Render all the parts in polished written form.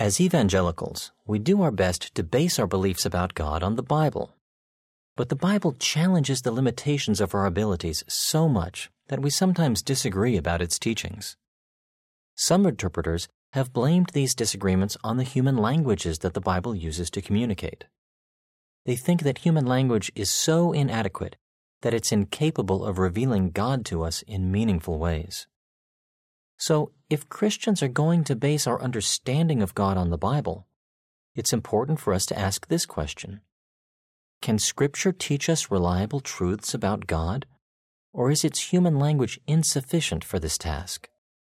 As evangelicals, we do our best to base our beliefs about God on the Bible. But the Bible challenges the limitations of our abilities so much that we sometimes disagree about its teachings. Some interpreters have blamed these disagreements on the human languages that the Bible uses to communicate. They think that human language is so inadequate that it's incapable of revealing God to us in meaningful ways. So, if Christians are going to base our understanding of God on the Bible, it's important for us to ask this question: can Scripture teach us reliable truths about God, or is its human language insufficient for this task?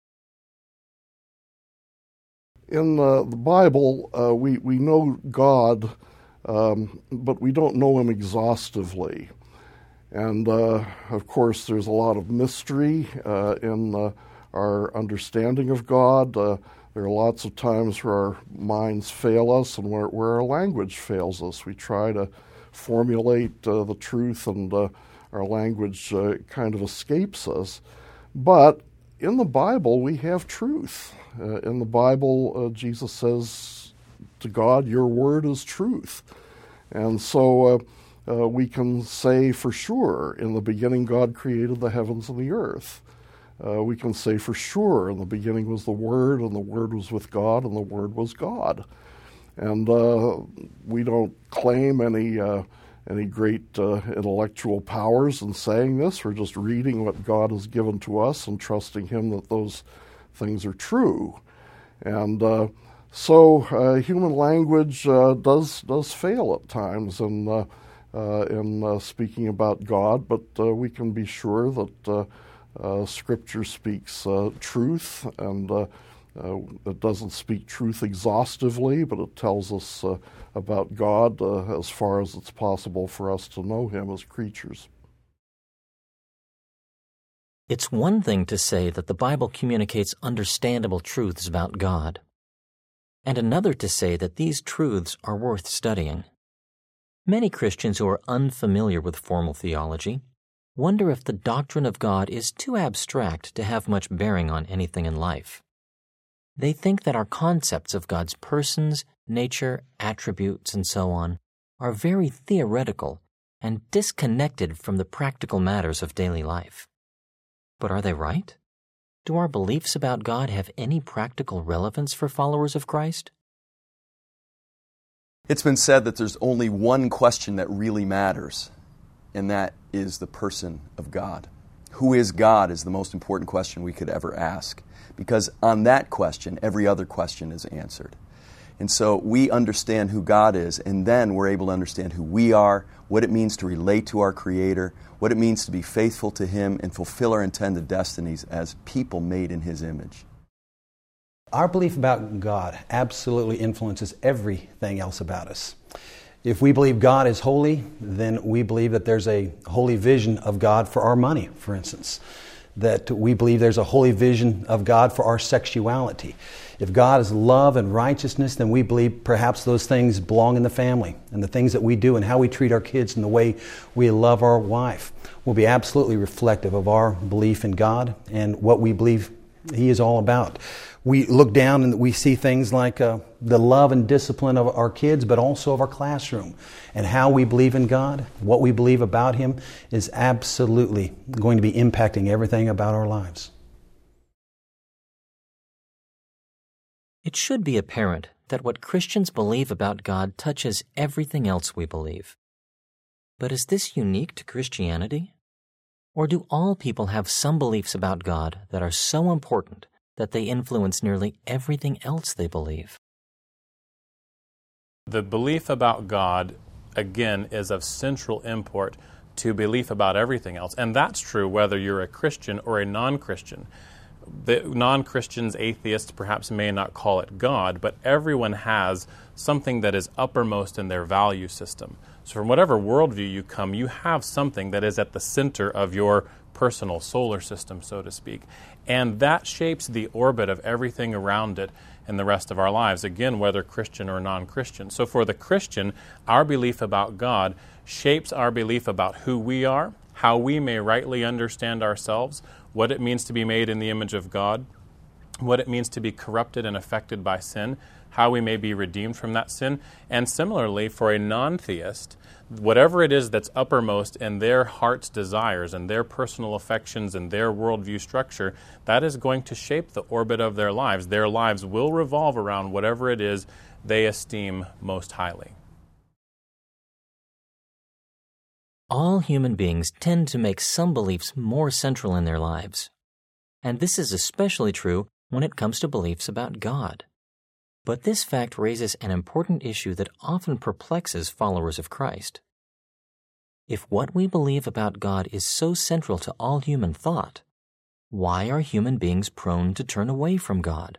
In the Bible, we know God, but we don't know Him exhaustively. And, of course, there's a lot of mystery in our understanding of God. There are lots of times where our minds fail us and where our language fails us. We try to formulate the truth and our language kind of escapes us. But in the Bible, we have truth. In the Bible, Jesus says to God, "Your word is truth." And so we can say for sure, in the beginning God created the heavens and the earth. We can say for sure, in the beginning was the Word, and the Word was with God, and the Word was God. And we don't claim any great intellectual powers in saying this. We're just reading what God has given to us and trusting Him that those things are true. And so human language does fail at times in speaking about God, but we can be sure that Scripture speaks truth, and it doesn't speak truth exhaustively, but it tells us about God as far as it's possible for us to know Him as creatures. It's one thing to say that the Bible communicates understandable truths about God, and another to say that these truths are worth studying. Many Christians who are unfamiliar with formal theology wonder if the doctrine of God is too abstract to have much bearing on anything in life. They think that our concepts of God's persons, nature, attributes, and so on are very theoretical and disconnected from the practical matters of daily life. But are they right? Do our beliefs about God have any practical relevance for followers of Christ? It's been said that there's only one question that really matters, and that is the person of God. Who is God is the most important question we could ever ask, because on that question, every other question is answered. And so we understand who God is, and then we're able to understand who we are, what it means to relate to our Creator, what it means to be faithful to Him and fulfill our intended destinies as people made in His image. Our belief about God absolutely influences everything else about us. If we believe God is holy, then we believe that there's a holy vision of God for our money, for instance. That we believe there's a holy vision of God for our sexuality. If God is love and righteousness, then we believe perhaps those things belong in the family, and the things that we do and how we treat our kids and the way we love our wife will be absolutely reflective of our belief in God and what we believe He is all about. We look down and we see things like the love and discipline of our kids, but also of our classroom. And how we believe in God, what we believe about Him, is absolutely going to be impacting everything about our lives. It should be apparent that what Christians believe about God touches everything else we believe. But is this unique to Christianity? Or do all people have some beliefs about God that are so important that they influence nearly everything else they believe? The belief about God, again, is of central import to belief about everything else. And that's true whether you're a Christian or a non-Christian. The non-Christians, atheists, perhaps may not call it God, but everyone has something that is uppermost in their value system. So from whatever worldview you come, you have something that is at the center of your personal solar system, so to speak. And that shapes the orbit of everything around it in the rest of our lives, again, whether Christian or non-Christian. So for the Christian, our belief about God shapes our belief about who we are, how we may rightly understand ourselves, what it means to be made in the image of God, what it means to be corrupted and affected by sin, how we may be redeemed from that sin. And similarly, for a non-theist, whatever it is that's uppermost in their heart's desires and their personal affections and their worldview structure, that is going to shape the orbit of their lives. Their lives will revolve around whatever it is they esteem most highly. All human beings tend to make some beliefs more central in their lives. And this is especially true when it comes to beliefs about God. But this fact raises an important issue that often perplexes followers of Christ. If what we believe about God is so central to all human thought, why are human beings prone to turn away from God?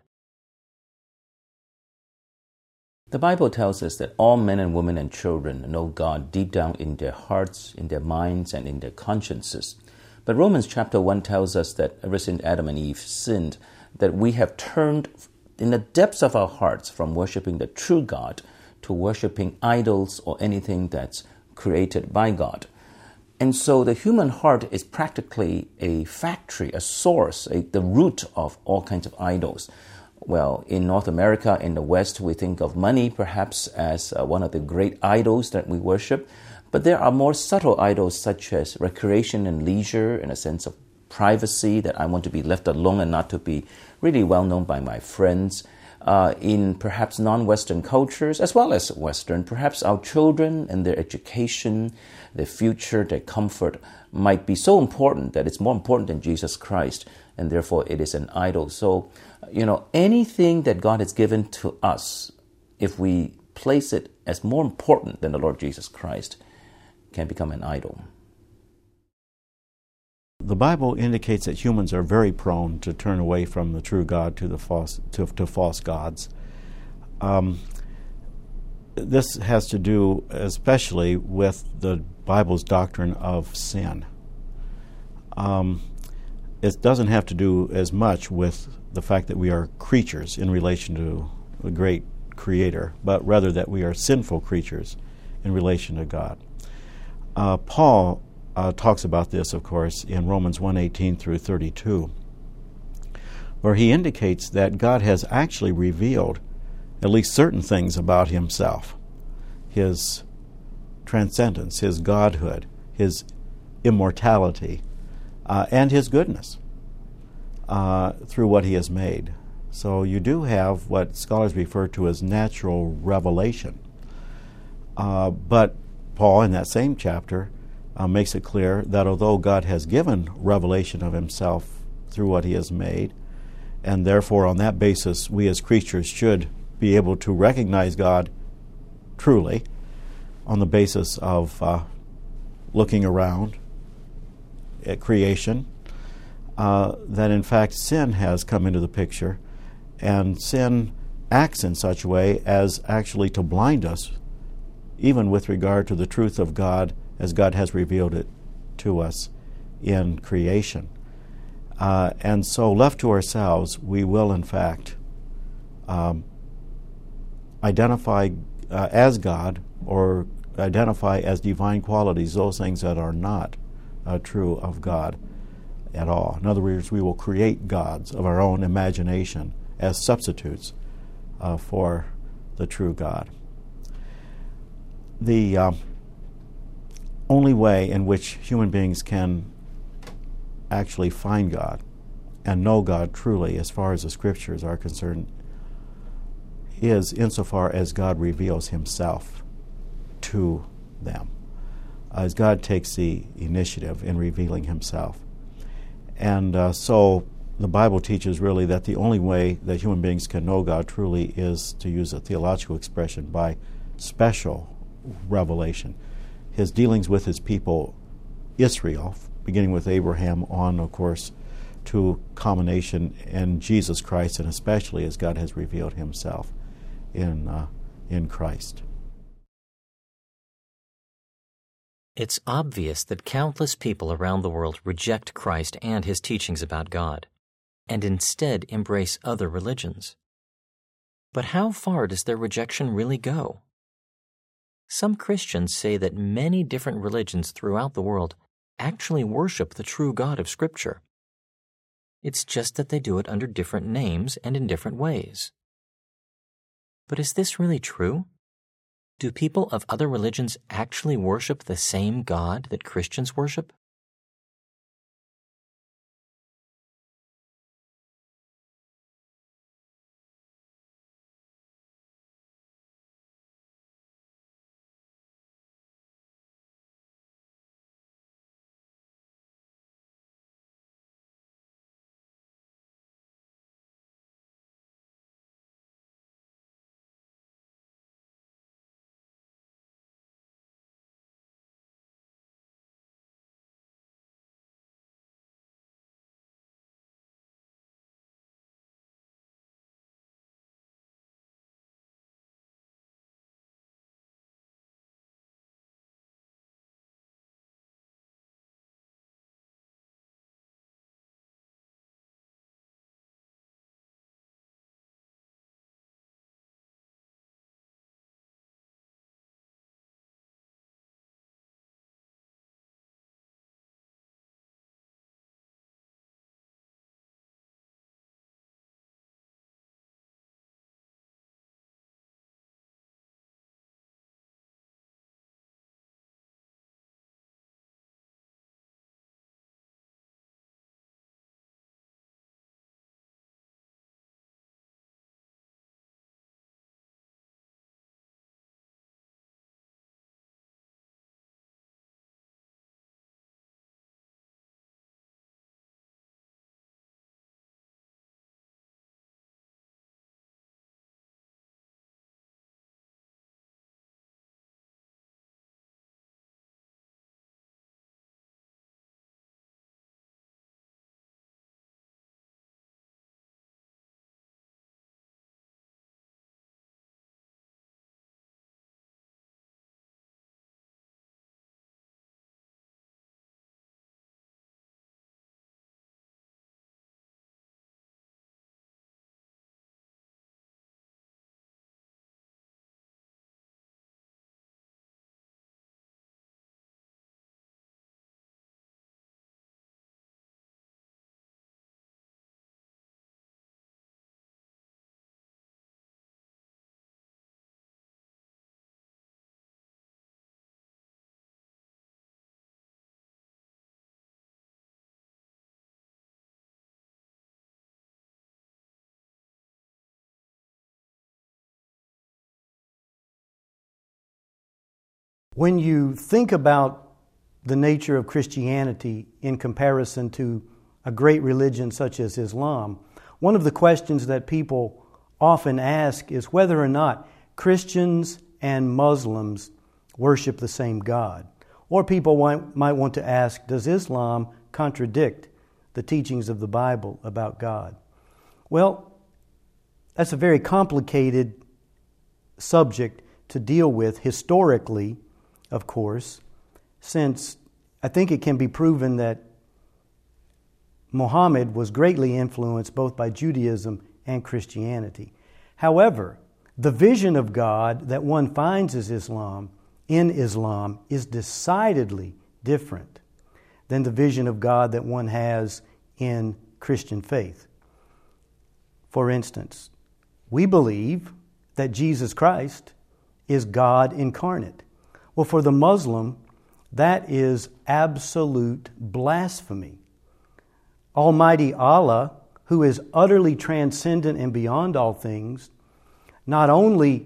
The Bible tells us that all men and women and children know God deep down in their hearts, in their minds, and in their consciences. But Romans chapter 1 tells us that ever since Adam and Eve sinned, that we have turned in the depths of our hearts from worshiping the true God to worshiping idols or anything that's created by God. And so the human heart is practically a factory, a source, the root of all kinds of idols. Well, in North America, in the West, we think of money perhaps as one of the great idols that we worship. But there are more subtle idols such as recreation and leisure, in a sense of privacy, that I want to be left alone and not to be really well known by my friends. In perhaps non-Western cultures, as well as Western, perhaps our children and their education, their future, their comfort might be so important that it's more important than Jesus Christ, and therefore it is an idol. So, anything that God has given to us, if we place it as more important than the Lord Jesus Christ, can become an idol. The Bible indicates that humans are very prone to turn away from the true God to false gods. This has to do especially with the Bible's doctrine of sin. It doesn't have to do as much with the fact that we are creatures in relation to the great Creator, but rather that we are sinful creatures in relation to God. Paul talks about this, of course, in Romans 1:18 through 32, where he indicates that God has actually revealed at least certain things about himself, his transcendence, his godhood, his immortality, and his goodness through what he has made. So you do have what scholars refer to as natural revelation. But Paul, in that same chapter, makes it clear that although God has given revelation of himself through what he has made, and therefore on that basis we as creatures should be able to recognize God truly on the basis of looking around at creation, that in fact sin has come into the picture, and sin acts in such a way as actually to blind us, even with regard to the truth of God as God has revealed it to us in creation. And so left to ourselves, we will in fact identify as God or identify as divine qualities those things that are not true of God at all. In other words, we will create gods of our own imagination as substitutes for the true God. The only way in which human beings can actually find God and know God truly, as far as the Scriptures are concerned, is insofar as God reveals himself to them, as God takes the initiative in revealing himself. And so the Bible teaches really that the only way that human beings can know God truly is, to use a theological expression, by special revelation. His dealings with his people, Israel, beginning with Abraham on, of course, to culmination in Jesus Christ, and especially as God has revealed himself in Christ. It's obvious that countless people around the world reject Christ and his teachings about God, and instead embrace other religions. But how far does their rejection really go? Some Christians say that many different religions throughout the world actually worship the true God of Scripture. It's just that they do it under different names and in different ways. But is this really true? Do people of other religions actually worship the same God that Christians worship? When you think about the nature of Christianity in comparison to a great religion such as Islam, one of the questions that people often ask is whether or not Christians and Muslims worship the same God. Or people might want to ask, does Islam contradict the teachings of the Bible about God? Well, that's a very complicated subject to deal with historically, of course, since I think it can be proven that Muhammad was greatly influenced both by Judaism and Christianity. However, the vision of God that one finds in Islam is decidedly different than the vision of God that one has in Christian faith. For instance, we believe that Jesus Christ is God incarnate. Well, for the Muslim, that is absolute blasphemy. Almighty Allah, who is utterly transcendent and beyond all things, not only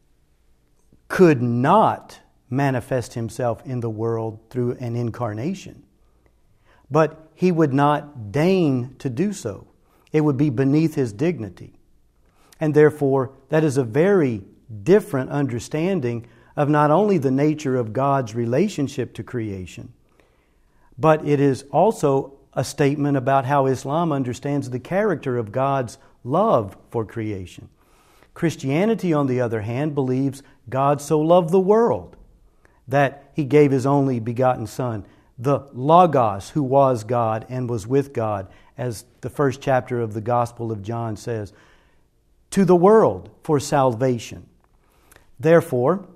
could not manifest Himself in the world through an incarnation, but He would not deign to do so. It would be beneath His dignity. And therefore, that is a very different understanding of not only the nature of God's relationship to creation, but it is also a statement about how Islam understands the character of God's love for creation. Christianity, on the other hand, believes God so loved the world that He gave His only begotten Son, the Logos, who was God and was with God, as the first chapter of the Gospel of John says, to the world for salvation. Therefore,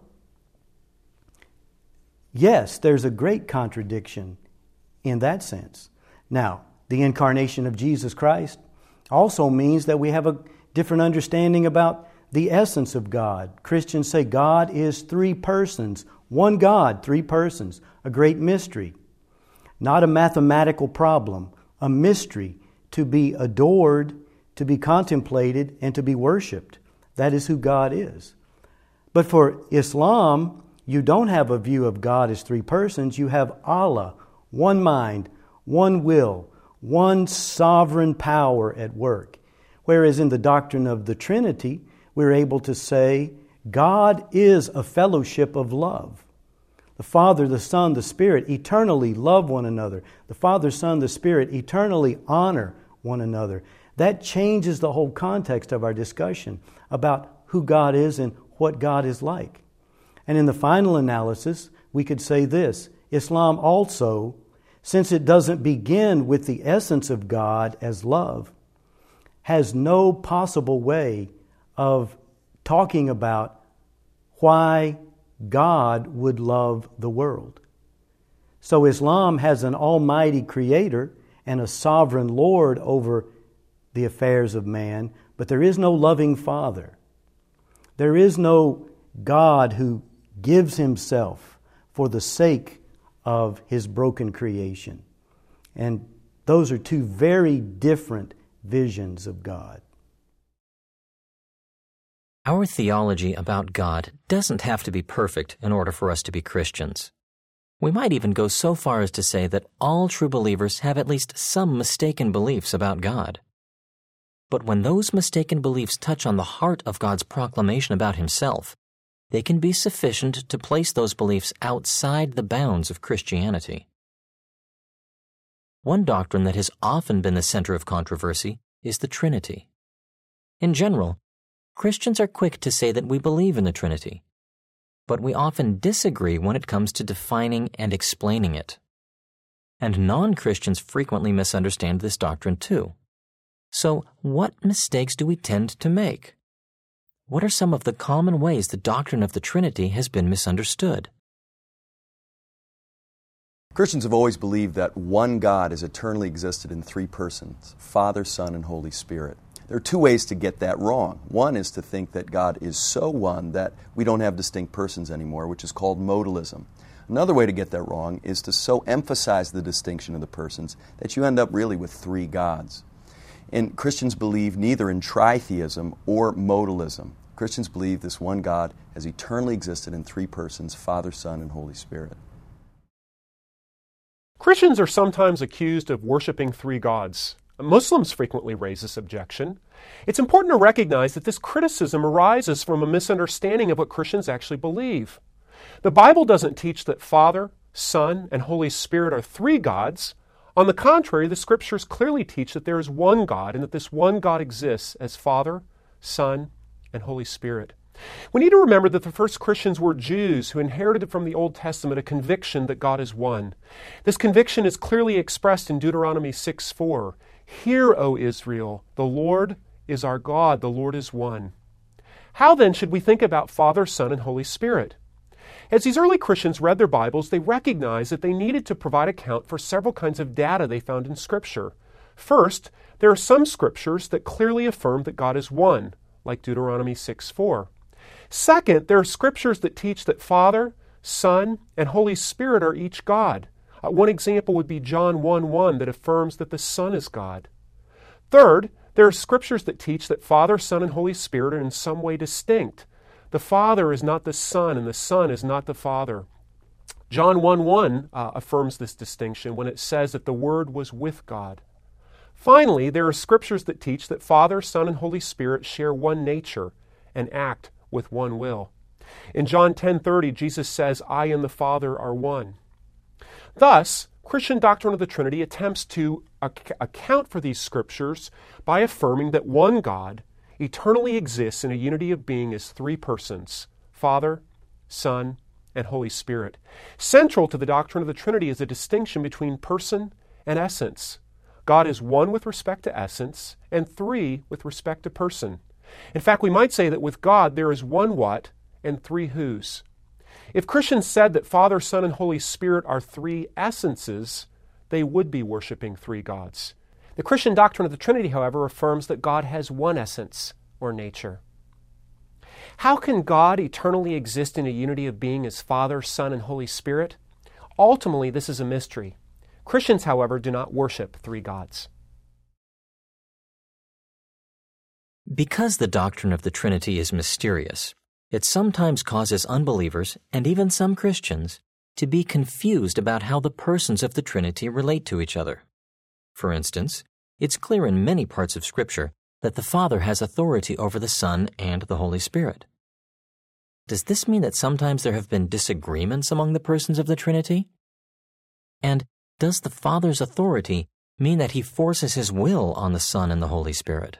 yes, there's a great contradiction in that sense. Now, the incarnation of Jesus Christ also means that we have a different understanding about the essence of God. Christians say God is three persons, one God, three persons, a great mystery. Not a mathematical problem, a mystery to be adored, to be contemplated, and to be worshipped. That is who God is. But for Islam, you don't have a view of God as three persons. You have Allah, one mind, one will, one sovereign power at work. Whereas in the doctrine of the Trinity, we're able to say God is a fellowship of love. The Father, the Son, the Spirit eternally love one another. The Father, Son, the Spirit eternally honor one another. That changes the whole context of our discussion about who God is and what God is like. And in the final analysis, we could say this: Islam also, since it doesn't begin with the essence of God as love, has no possible way of talking about why God would love the world. So Islam has an almighty creator and a sovereign Lord over the affairs of man, but there is no loving Father. There is no God who gives Himself for the sake of His broken creation. And those are two very different visions of God. Our theology about God doesn't have to be perfect in order for us to be Christians. We might even go so far as to say that all true believers have at least some mistaken beliefs about God. But when those mistaken beliefs touch on the heart of God's proclamation about Himself, they can be sufficient to place those beliefs outside the bounds of Christianity. One doctrine that has often been the center of controversy is the Trinity. In general, Christians are quick to say that we believe in the Trinity, but we often disagree when it comes to defining and explaining it. And non-Christians frequently misunderstand this doctrine too. So, what mistakes do we tend to make? What are some of the common ways the doctrine of the Trinity has been misunderstood? Christians have always believed that one God has eternally existed in three persons, Father, Son, and Holy Spirit. There are two ways to get that wrong. One is to think that God is so one that we don't have distinct persons anymore, which is called modalism. Another way to get that wrong is to so emphasize the distinction of the persons that you end up really with three gods. And Christians believe neither in tritheism or modalism. Christians believe this one God has eternally existed in three persons, Father, Son, and Holy Spirit. Christians are sometimes accused of worshiping three gods. Muslims frequently raise this objection. It's important to recognize that this criticism arises from a misunderstanding of what Christians actually believe. The Bible doesn't teach that Father, Son, and Holy Spirit are three gods. On the contrary, the Scriptures clearly teach that there is one God and that this one God exists as Father, Son, and Holy Spirit. We need to remember that the first Christians were Jews who inherited from the Old Testament a conviction that God is one. This conviction is clearly expressed in Deuteronomy 6:4. Hear, O Israel, the Lord is our God, the Lord is one. How then should we think about Father, Son, and Holy Spirit? As these early Christians read their Bibles, they recognized that they needed to provide account for several kinds of data they found in Scripture. First, there are some Scriptures that clearly affirm that God is one, like Deuteronomy 6:4. Second, there are Scriptures that teach that Father, Son, and Holy Spirit are each God. One example would be John 1:1 that affirms that the Son is God. Third, there are Scriptures that teach that Father, Son, and Holy Spirit are in some way distinct. The Father is not the Son, and the Son is not the Father. John 1:1 affirms this distinction when it says that the Word was with God. Finally, there are Scriptures that teach that Father, Son, and Holy Spirit share one nature and act with one will. In John 10:30, Jesus says, I and the Father are one. Thus, Christian doctrine of the Trinity attempts to account for these Scriptures by affirming that one God eternally exists in a unity of being as three persons, Father, Son, and Holy Spirit. Central to the doctrine of the Trinity is a distinction between person and essence. God is one with respect to essence and three with respect to person. In fact, we might say that with God there is one what and three whos. If Christians said that Father, Son, and Holy Spirit are three essences, they would be worshiping three gods. The Christian doctrine of the Trinity, however, affirms that God has one essence or nature. How can God eternally exist in a unity of being as Father, Son, and Holy Spirit? Ultimately, this is a mystery. Christians, however, do not worship three gods. Because the doctrine of the Trinity is mysterious, it sometimes causes unbelievers, and even some Christians, to be confused about how the persons of the Trinity relate to each other. For instance, it's clear in many parts of Scripture that the Father has authority over the Son and the Holy Spirit. Does this mean that sometimes there have been disagreements among the persons of the Trinity? And does the Father's authority mean that He forces His will on the Son and the Holy Spirit?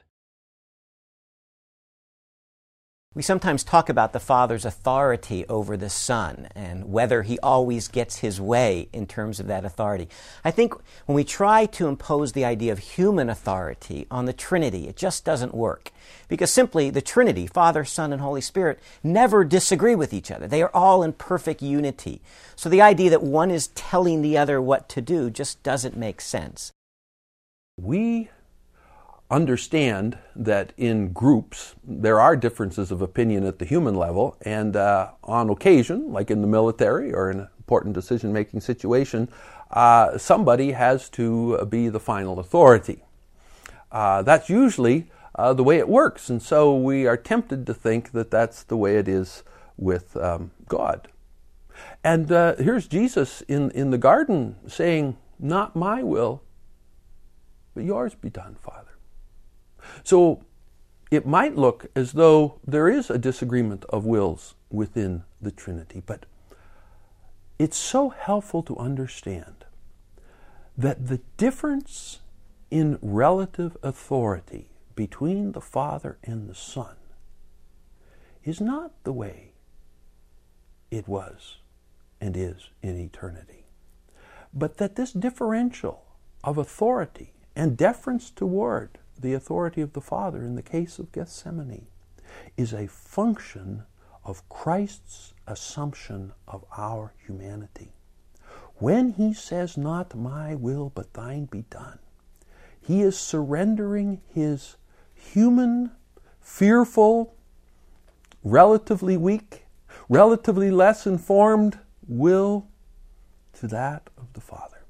We sometimes talk about the Father's authority over the Son and whether He always gets His way in terms of that authority. I think when we try to impose the idea of human authority on the Trinity, it just doesn't work. Because simply the Trinity, Father, Son, and Holy Spirit, never disagree with each other. They are all in perfect unity. So the idea that one is telling the other what to do just doesn't make sense. We understand that in groups there are differences of opinion at the human level, and on occasion, like in the military or in an important decision-making situation, somebody has to be the final authority. That's usually the way it works, and so we are tempted to think that that's the way it is with God. And here's Jesus in the garden saying, "Not my will, but yours be done, Father." So it might look as though there is a disagreement of wills within the Trinity, but it's so helpful to understand that the difference in relative authority between the Father and the Son is not the way it was and is in eternity, but that this differential of authority and deference toward the authority of the Father in the case of Gethsemane is a function of Christ's assumption of our humanity. When He says, "Not my will, but thine be done," He is surrendering His human, fearful, relatively weak, relatively less informed will to that of the Father.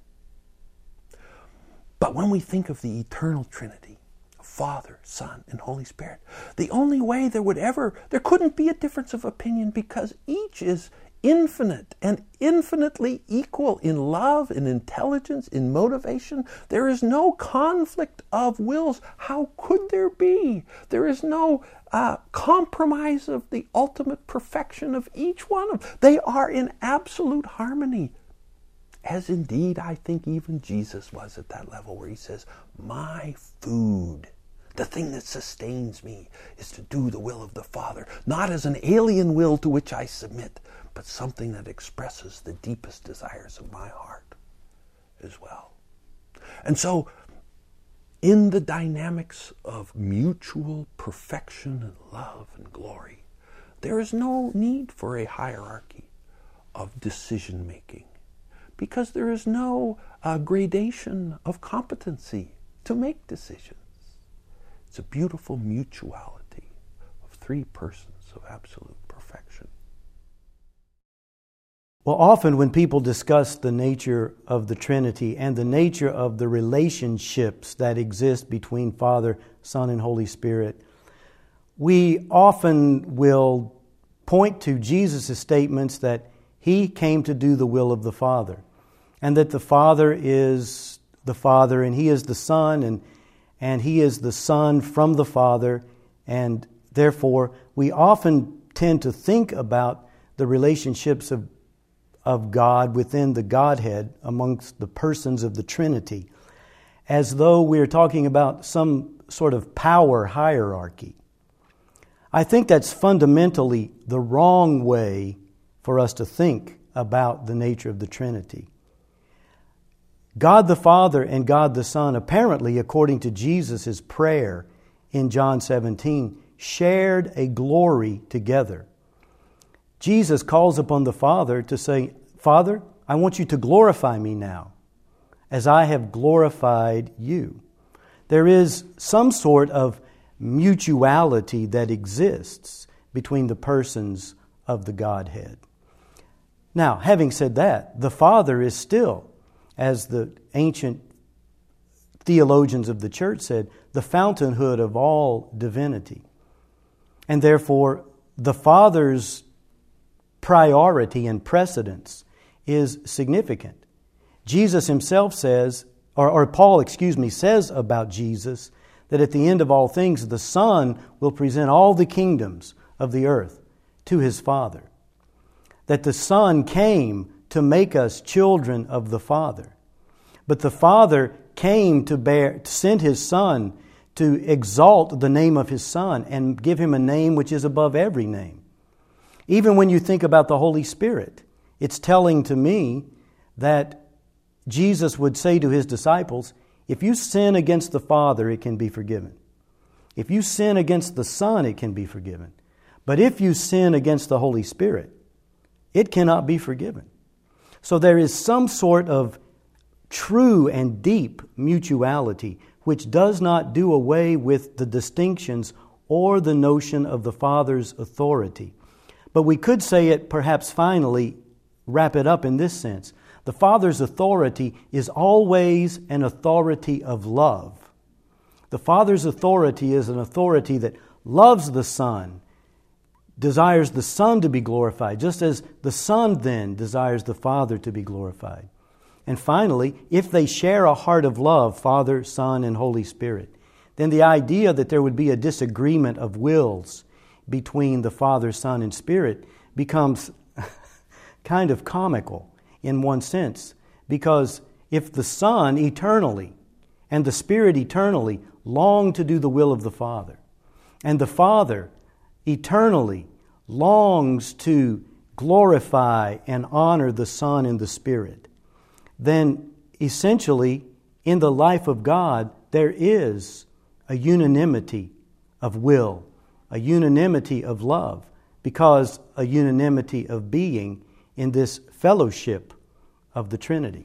But when we think of the eternal Trinity, Father, Son, and Holy Spirit, the only way there couldn't be a difference of opinion, because each is infinite and infinitely equal in love, in intelligence, in motivation. There is no conflict of wills. How could there be? There is no compromise of the ultimate perfection of each one of them. They are in absolute harmony. As indeed, I think even Jesus was at that level where He says, "My food, the thing that sustains me, is to do the will of the Father, not as an alien will to which I submit, but something that expresses the deepest desires of my heart as well." And so, in the dynamics of mutual perfection and love and glory, there is no need for a hierarchy of decision-making, because there is no gradation of competency to make decisions. It's a beautiful mutuality of three persons of absolute perfection. Well, often when people discuss the nature of the Trinity and the nature of the relationships that exist between Father, Son, and Holy Spirit, we often will point to Jesus' statements that He came to do the will of the Father, and that the Father is the Father, and He is the Son, and He is the Son from the Father, and therefore we often tend to think about the relationships of God within the Godhead amongst the persons of the Trinity as though we're talking about some sort of power hierarchy. I think that's fundamentally the wrong way for us to think about the nature of the Trinity. God the Father and God the Son, apparently, according to Jesus' prayer in John 17, shared a glory together. Jesus calls upon the Father to say, "Father, I want you to glorify me now, as I have glorified you." there is some sort of mutuality that exists between the persons of the Godhead. Now, having said that, the Father is still, as the ancient theologians of the church said, the fountainhead of all divinity. And therefore, the Father's priority and precedence is significant. Jesus himself says, or Paul, says about Jesus that at the end of all things, the Son will present all the kingdoms of the earth to His Father. That the Son came to make us children of the Father. But the Father came to send His Son to exalt the name of His Son and give Him a name which is above every name. Even when you think about the Holy Spirit, it's telling to me that Jesus would say to His disciples, if you sin against the Father, it can be forgiven. If you sin against the Son, it can be forgiven. But if you sin against the Holy Spirit, it cannot be forgiven. So there is some sort of true and deep mutuality which does not do away with the distinctions or the notion of the Father's authority. But we could say it, perhaps finally, wrap it up in this sense. The Father's authority is always an authority of love. The Father's authority is an authority that loves the Son, desires the Son to be glorified, just as the Son then desires the Father to be glorified. And finally, if they share a heart of love, Father, Son, and Holy Spirit, then the idea that there would be a disagreement of wills between the Father, Son, and Spirit becomes kind of comical in one sense. Because if the Son eternally and the Spirit eternally long to do the will of the Father, and the Father eternally longs to glorify and honor the Son and the Spirit, then essentially in the life of God there is a unanimity of will, a unanimity of love, because a unanimity of being in this fellowship of the Trinity.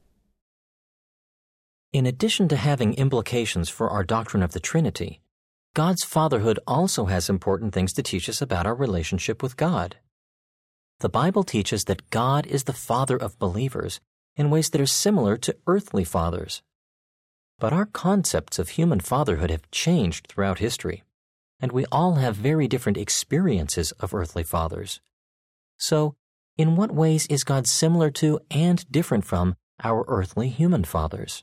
In addition to having implications for our doctrine of the Trinity, God's fatherhood also has important things to teach us about our relationship with God. The Bible teaches that God is the Father of believers in ways that are similar to earthly fathers. But our concepts of human fatherhood have changed throughout history, and we all have very different experiences of earthly fathers. So, in what ways is God similar to and different from our earthly human fathers?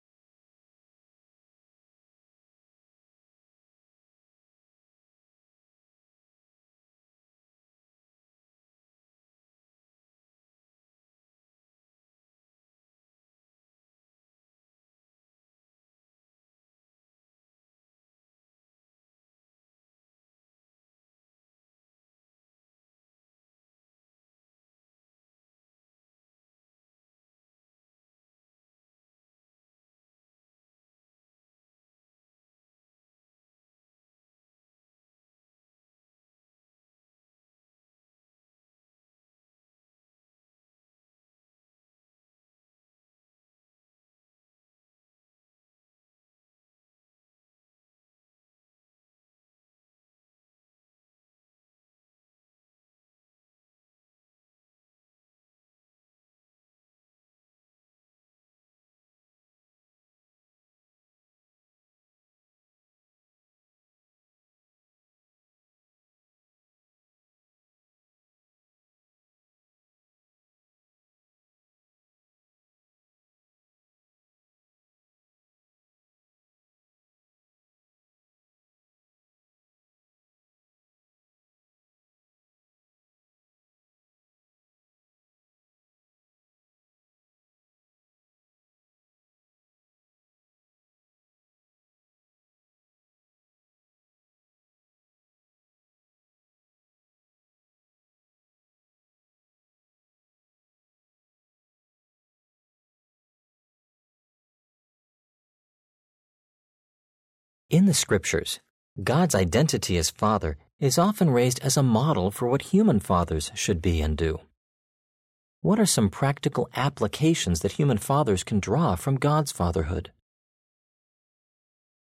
In the Scriptures, God's identity as Father is often raised as a model for what human fathers should be and do. What are some practical applications that human fathers can draw from God's fatherhood?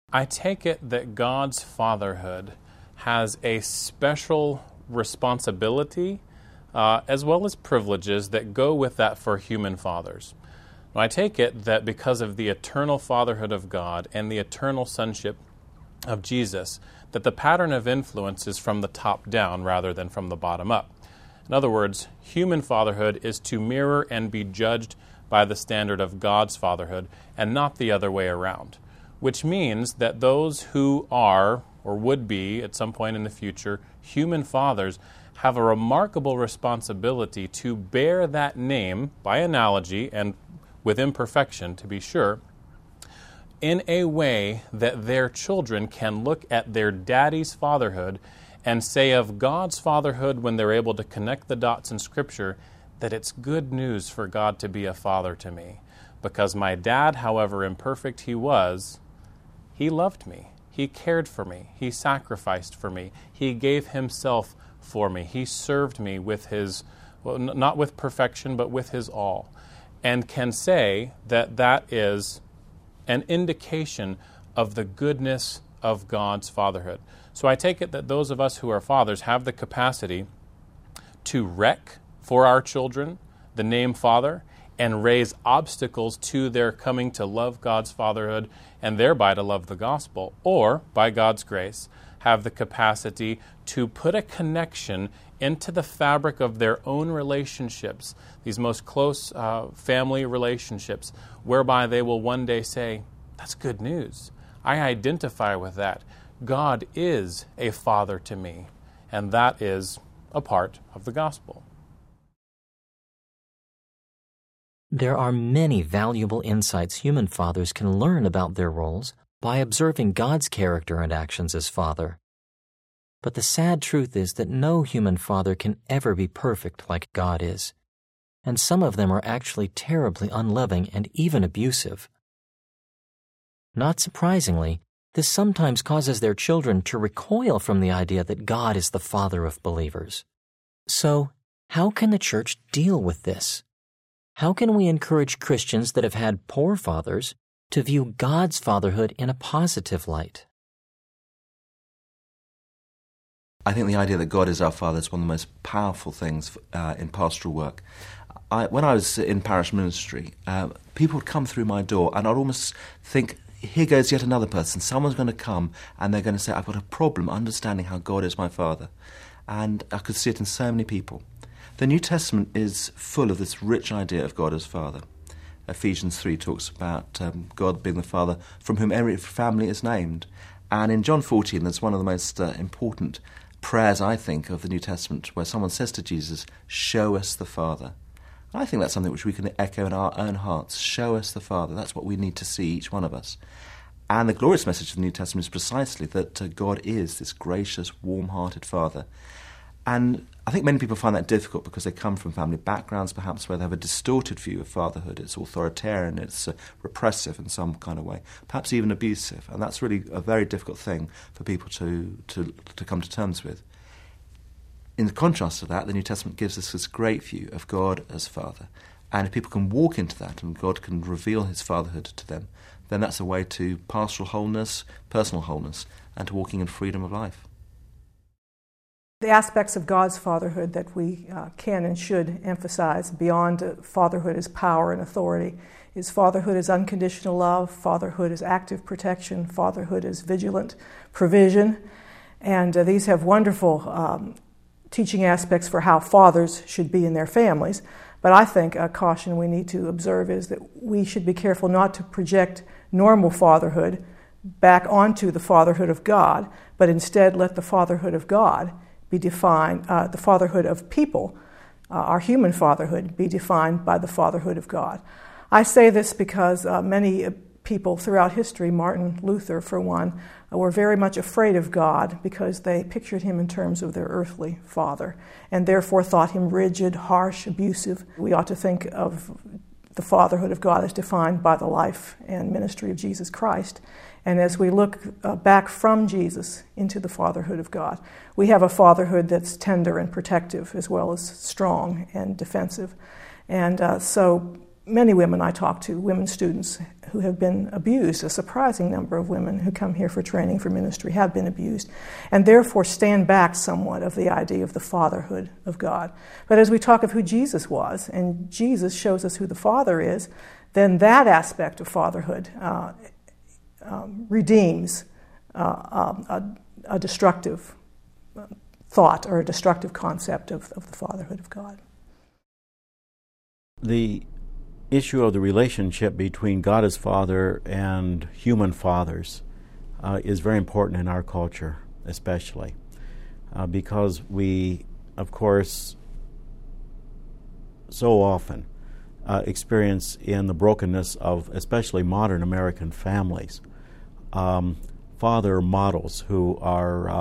I take it that God's fatherhood has a special responsibility as well as privileges that go with that for human fathers. Now, I take it that because of the eternal fatherhood of God and the eternal sonship of Jesus, that the pattern of influence is from the top down rather than from the bottom up. In other words, human fatherhood is to mirror and be judged by the standard of God's fatherhood and not the other way around, which means that those who are or would be at some point in the future human fathers have a remarkable responsibility to bear that name by analogy and with imperfection, to be sure, in a way that their children can look at their daddy's fatherhood and say of God's fatherhood, when they're able to connect the dots in Scripture, that it's good news for God to be a father to me. Because my dad, however imperfect he was, he loved me. He cared for me. He sacrificed for me. He gave himself for me. He served me with his, well, not with perfection, but with his all. And can say that that is an indication of the goodness of God's fatherhood. So I take it that those of us who are fathers have the capacity to wreck for our children the name father and raise obstacles to their coming to love God's fatherhood and thereby to love the gospel, or, by God's grace, have the capacity to put a connection into the fabric of their own relationships, these most close family relationships, whereby they will one day say, that's good news. I identify with that. God is a father to me, and that is a part of the gospel. There are many valuable insights human fathers can learn about their roles by observing God's character and actions as father. But the sad truth is that no human father can ever be perfect like God is, and some of them are actually terribly unloving and even abusive. Not surprisingly, this sometimes causes their children to recoil from the idea that God is the father of believers. So, how can the church deal with this? How can we encourage Christians that have had poor fathers to view God's fatherhood in a positive light? I think the idea that God is our Father is one of the most powerful things in pastoral work. When I was in parish ministry, people would come through my door and I'd almost think, here goes yet another person. Someone's going to come and they're going to say, I've got a problem understanding how God is my Father. And I could see it in so many people. The New Testament is full of this rich idea of God as Father. Ephesians 3 talks about God being the Father from whom every family is named. And in John 14, there's one of the most important prayers, I think, of the New Testament, where someone says to Jesus, show us the Father. I think that's something which we can echo in our own hearts. Show us the Father. That's what we need to see, each one of us. And the glorious message of the New Testament is precisely that God is this gracious, warm-hearted Father. And I think many people find that difficult because they come from family backgrounds, perhaps, where they have a distorted view of fatherhood. It's authoritarian, it's repressive in some kind of way, perhaps even abusive. And that's really a very difficult thing for people to come to terms with. In contrast to that, the New Testament gives us this great view of God as Father. And if people can walk into that and God can reveal his fatherhood to them, then that's a way to pastoral wholeness, personal wholeness, and to walking in freedom of life. The aspects of God's fatherhood that we can and should emphasize beyond fatherhood as power and authority is fatherhood as unconditional love, fatherhood as active protection, fatherhood as vigilant provision. And these have wonderful teaching aspects for how fathers should be in their families. But I think a caution we need to observe is that we should be careful not to project normal fatherhood back onto the fatherhood of God, but instead let the fatherhood of God be defined, the fatherhood of people, our human fatherhood, be defined by the fatherhood of God. I say this because many people throughout history, Martin Luther for one, were very much afraid of God because they pictured him in terms of their earthly father and therefore thought him rigid, harsh, abusive. We ought to think of the fatherhood of God as defined by the life and ministry of Jesus Christ. And as we look back from Jesus into the fatherhood of God, we have a fatherhood that's tender and protective as well as strong and defensive. And so many women I talk to, women students who have been abused, a surprising number of women who come here for training for ministry have been abused, and therefore stand back somewhat of the idea of the fatherhood of God. But as we talk of who Jesus was, and Jesus shows us who the Father is, then that aspect of fatherhood redeems a destructive thought or a destructive concept of the fatherhood of God. The issue of the relationship between God as Father and human fathers is very important in our culture, especially because we, of course, so often experience in the brokenness of especially modern American families father models who are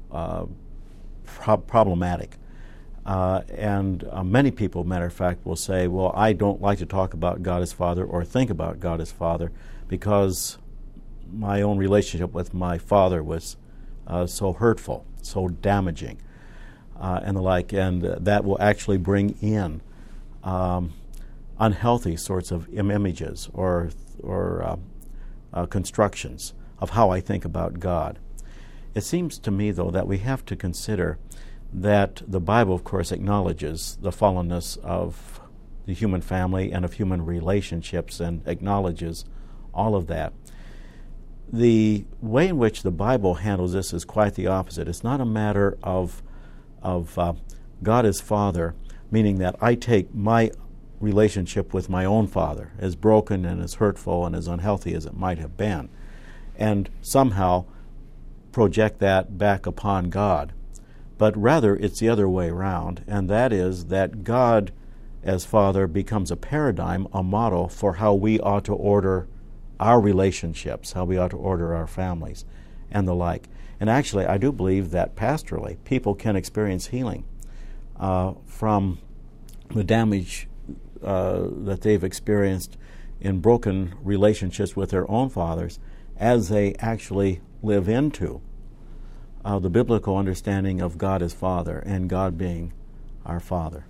problematic. And many people, matter of fact, will say, well, I don't like to talk about God as Father or think about God as Father because my own relationship with my father was so hurtful, so damaging, and the like, and that will actually bring in unhealthy sorts of images or constructions of how I think about God. It seems to me, though, that we have to consider that the Bible, of course, acknowledges the fallenness of the human family and of human relationships and acknowledges all of that. The way in which the Bible handles this is quite the opposite. It's not a matter of God as Father, meaning that I take my relationship with my own father, as broken and as hurtful and as unhealthy as it might have been, and somehow project that back upon God. But rather, it's the other way around, and that is that God as Father becomes a paradigm, a model for how we ought to order our relationships, how we ought to order our families, and the like. And actually, I do believe that pastorally, people can experience healing from the damage that they've experienced in broken relationships with their own fathers as they actually live into the biblical understanding of God as Father and God being our Father.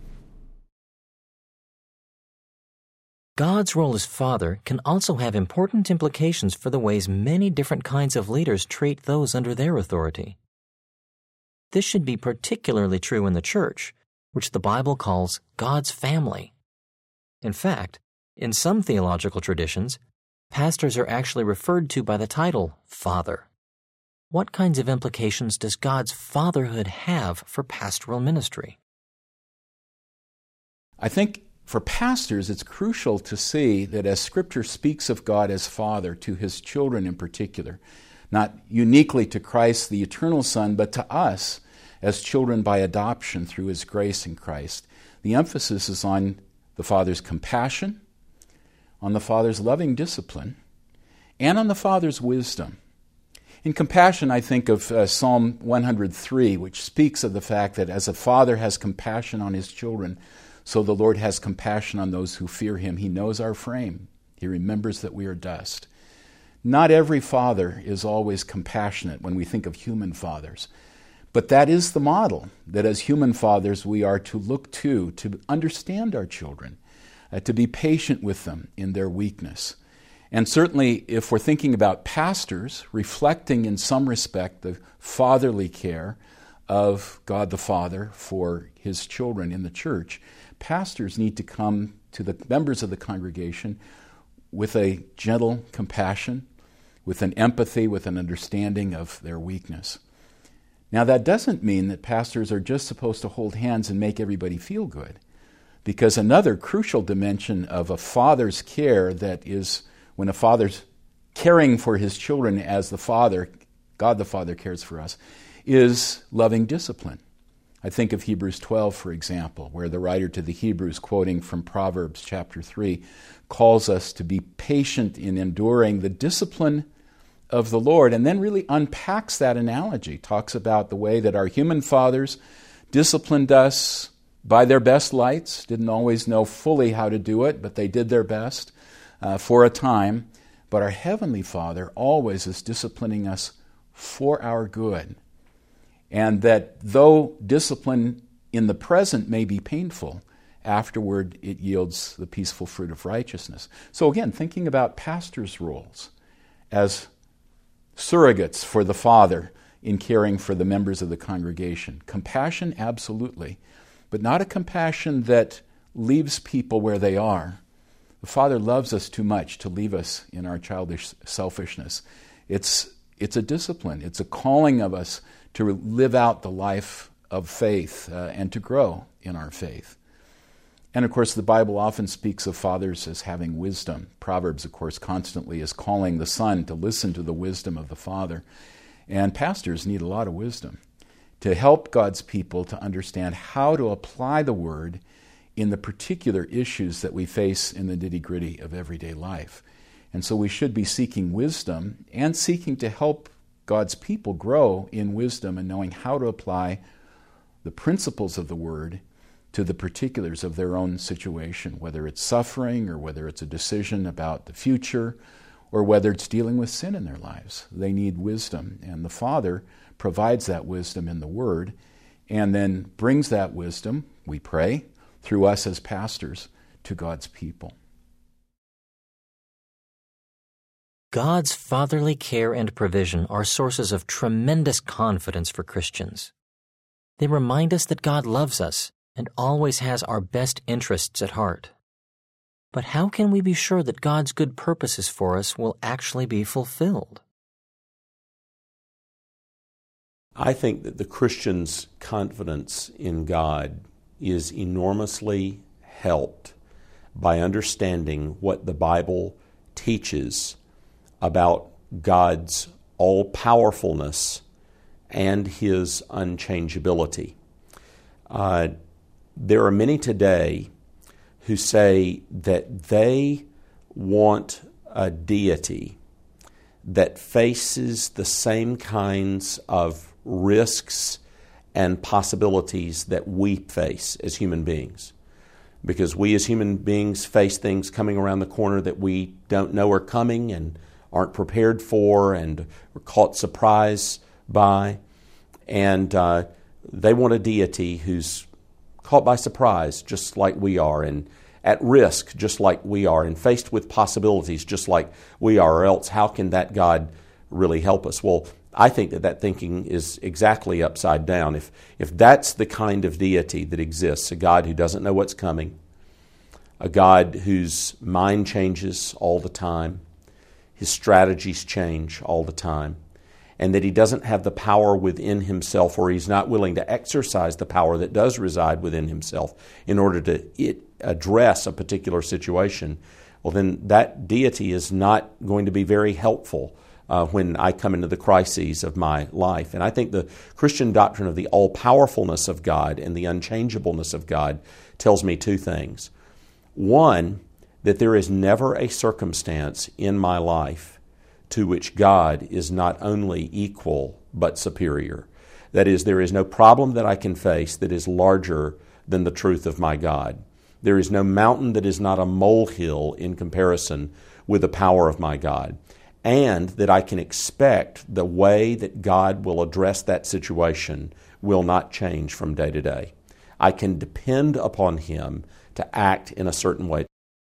God's role as Father can also have important implications for the ways many different kinds of leaders treat those under their authority. This should be particularly true in the church, which the Bible calls God's family. In fact, in some theological traditions, pastors are actually referred to by the title Father. What kinds of implications does God's fatherhood have for pastoral ministry? I think for pastors, it's crucial to see that as Scripture speaks of God as Father to His children in particular, not uniquely to Christ, the eternal Son, but to us as children by adoption through His grace in Christ, the emphasis is on the Father's compassion, on the Father's loving discipline, and on the Father's wisdom. In compassion, I think of Psalm 103, which speaks of the fact that as a father has compassion on his children, so the Lord has compassion on those who fear Him. He knows our frame. He remembers that we are dust. Not every father is always compassionate when we think of human fathers. But that is the model, that as human fathers we are to look to understand our children, to be patient with them in their weakness. And certainly, if we're thinking about pastors, reflecting in some respect the fatherly care of God the Father for His children in the church, pastors need to come to the members of the congregation with a gentle compassion, with an empathy, with an understanding of their weakness. Now, that doesn't mean that pastors are just supposed to hold hands and make everybody feel good, because another crucial dimension of a father's care, that is when a father's caring for his children as the Father, God the Father cares for us, is loving discipline. I think of Hebrews 12, for example, where the writer to the Hebrews, quoting from Proverbs chapter 3, calls us to be patient in enduring the discipline of the Lord, and then really unpacks that analogy, talks about the way that our human fathers disciplined us by their best lights, didn't always know fully how to do it, but they did their best for a time. But our Heavenly Father always is disciplining us for our good. And that though discipline in the present may be painful, afterward it yields the peaceful fruit of righteousness. So again, thinking about pastors' roles as surrogates for the Father in caring for the members of the congregation. Compassion, absolutely, but not a compassion that leaves people where they are. The Father loves us too much to leave us in our childish selfishness. It's a discipline. It's a calling of us to live out the life of faith and to grow in our faith. And of course, the Bible often speaks of fathers as having wisdom. Proverbs, of course, constantly is calling the son to listen to the wisdom of the father. And pastors need a lot of wisdom to help God's people to understand how to apply the word in the particular issues that we face in the nitty-gritty of everyday life. And so we should be seeking wisdom and seeking to help God's people grow in wisdom and knowing how to apply the principles of the word to the particulars of their own situation, whether it's suffering or whether it's a decision about the future or whether it's dealing with sin in their lives. They need wisdom, and the Father provides that wisdom in the Word and then brings that wisdom, we pray, through us as pastors to God's people. God's fatherly care and provision are sources of tremendous confidence for Christians. They remind us that God loves us and always has our best interests at heart. But how can we be sure that God's good purposes for us will actually be fulfilled? I think that the Christian's confidence in God is enormously helped by understanding what the Bible teaches about God's all-powerfulness and His unchangeability. There are many today who say that they want a deity that faces the same kinds of risks and possibilities that we face as human beings. Because we as human beings face things coming around the corner that we don't know are coming and aren't prepared for and are caught surprise by. And they want a deity who's caught by surprise just like we are, and at risk just like we are, and faced with possibilities just like we are, or else how can that God really help us? Well, I think that thinking is exactly upside down. If that's the kind of deity that exists, a God who doesn't know what's coming, a God whose mind changes all the time, His strategies change all the time, and that He doesn't have the power within Himself, or He's not willing to exercise the power that does reside within Himself in order to address a particular situation, well, then that deity is not going to be very helpful when I come into the crises of my life. And I think the Christian doctrine of the all-powerfulness of God and the unchangeableness of God tells me two things. One, that there is never a circumstance in my life to which God is not only equal but superior. That is, there is no problem that I can face that is larger than the truth of my God. There is no mountain that is not a molehill in comparison with the power of my God. And that I can expect the way that God will address that situation will not change from day to day. I can depend upon Him to act in a certain way.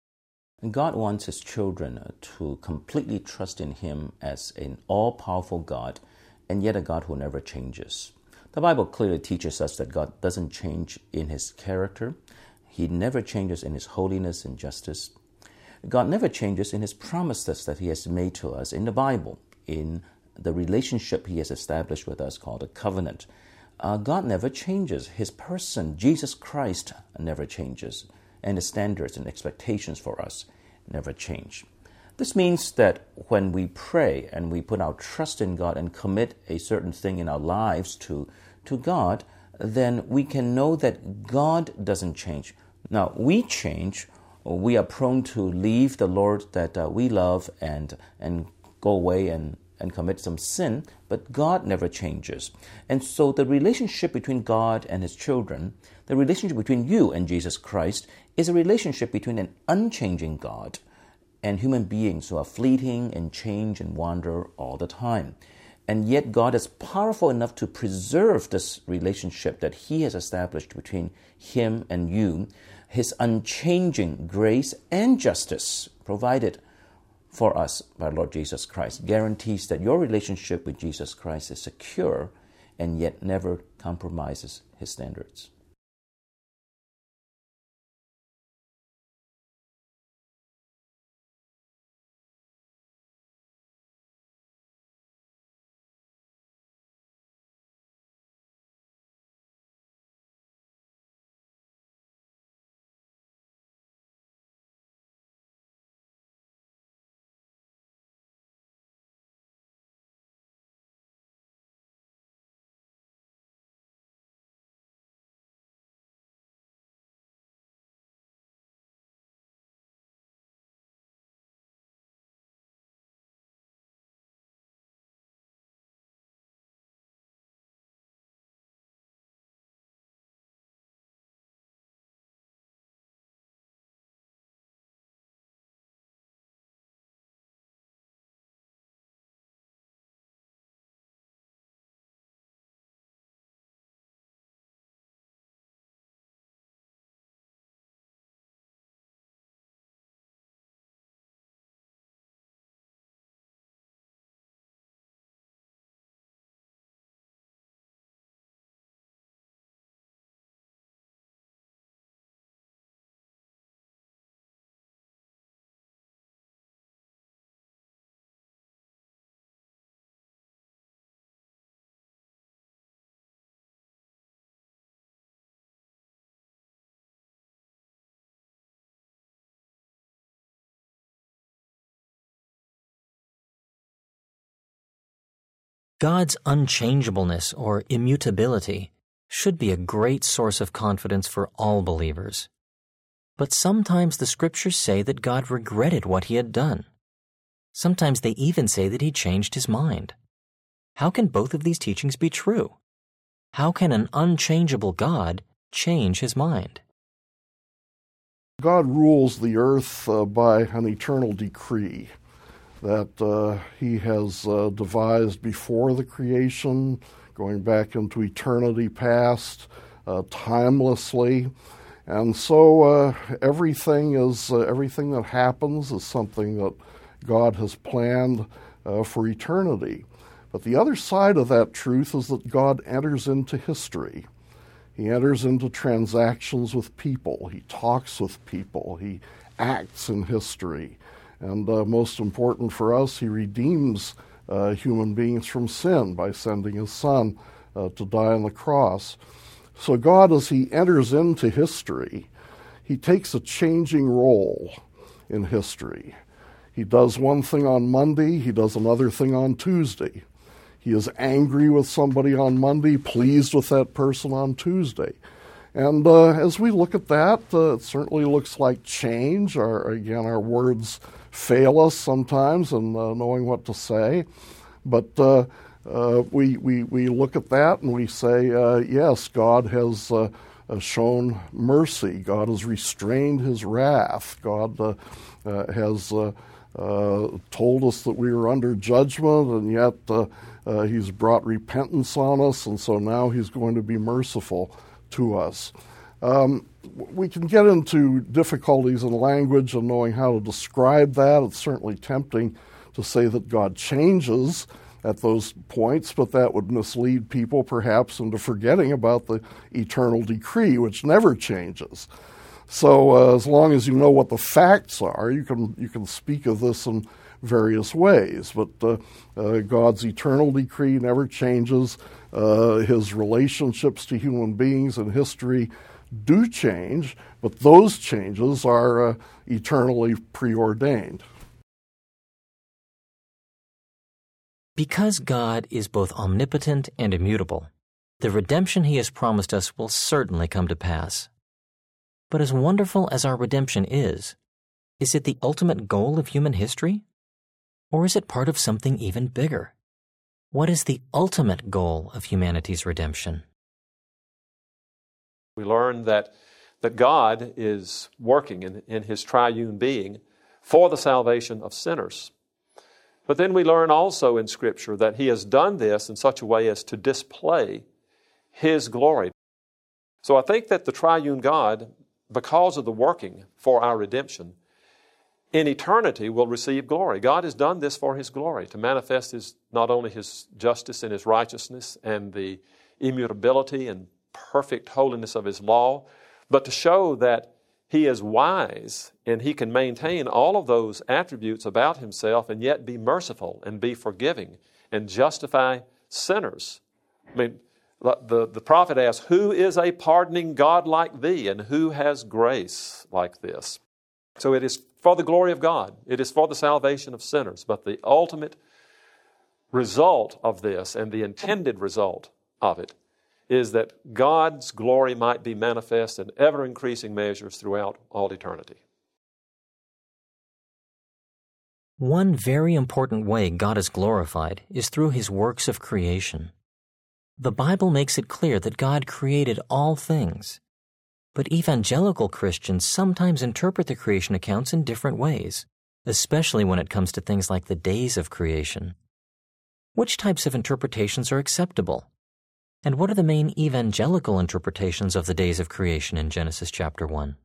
God wants His children to completely trust in Him as an all-powerful God, and yet a God who never changes. The Bible clearly teaches us that God doesn't change in His character. He never changes in His holiness and justice. God never changes in His promises that He has made to us in the Bible, in the relationship He has established with us called a covenant. God never changes. His person, Jesus Christ, never changes. And His standards and expectations for us never change. This means that when we pray and we put our trust in God and commit a certain thing in our lives to God, then we can know that God doesn't change. Now, we change. We are prone to leave the Lord that we love and go away and commit some sin, but God never changes. And so the relationship between God and His children, the relationship between you and Jesus Christ, is a relationship between an unchanging God and human beings who are fleeting and change and wander all the time. And yet God is powerful enough to preserve this relationship that He has established between Him and you His unchanging grace and justice provided for us by Lord Jesus Christ guarantees that your relationship with Jesus Christ is secure and yet never compromises His standards. God's unchangeableness or immutability should be a great source of confidence for all believers. But sometimes the Scriptures say that God regretted what He had done. Sometimes they even say that He changed His mind. How can both of these teachings be true? How can an unchangeable God change His mind? God rules the earth by an eternal decree that He has devised before the creation, going back into eternity past, timelessly. And so everything that happens is something that God has planned for eternity. But the other side of that truth is that God enters into history. He enters into transactions with people. He talks with people. He acts in history. And most important for us, He redeems human beings from sin by sending His Son to die on the cross. So God, as He enters into history, He takes a changing role in history. He does one thing on Monday, He does another thing on Tuesday. He is angry with somebody on Monday, pleased with that person on Tuesday. And as we look at that, it certainly looks like change. Our words fail us sometimes in knowing what to say. But we look at that and we say, yes, God has shown mercy. God has restrained His wrath. God has told us that we were under judgment, and yet He's brought repentance on us, and so now He's going to be merciful to us. We can get into difficulties in language and knowing how to describe that. It's certainly tempting to say that God changes at those points, but that would mislead people perhaps into forgetting about the eternal decree, which never changes. So as long as you know what the facts are, you can speak of this in various ways. But God's eternal decree never changes. His relationships to human beings in history do change, but those changes are eternally preordained. Because God is both omnipotent and immutable, the redemption He has promised us will certainly come to pass. But as wonderful as our redemption is it the ultimate goal of human history? Or is it part of something even bigger? What is the ultimate goal of humanity's redemption? We learn that God is working in His triune being for the salvation of sinners. But then we learn also in Scripture that He has done this in such a way as to display His glory. So I think that the triune God because of the working for our redemption, in eternity will receive glory. God has done this for His glory, to manifest not only His justice and His righteousness and the immutability and perfect holiness of His law, but to show that He is wise and He can maintain all of those attributes about Himself and yet be merciful and be forgiving and justify sinners. I mean, the prophet asks, who is a pardoning God like Thee, and who has grace like this? So it is for the glory of God. It is for the salvation of sinners. But the ultimate result of this, and the intended result of it, is that God's glory might be manifest in ever-increasing measures throughout all eternity. One very important way God is glorified is through His works of creation. The Bible makes it clear that God created all things. But evangelical Christians sometimes interpret the creation accounts in different ways, especially when it comes to things like the days of creation. Which types of interpretations are acceptable? And what are the main evangelical interpretations of the days of creation in Genesis chapter 1?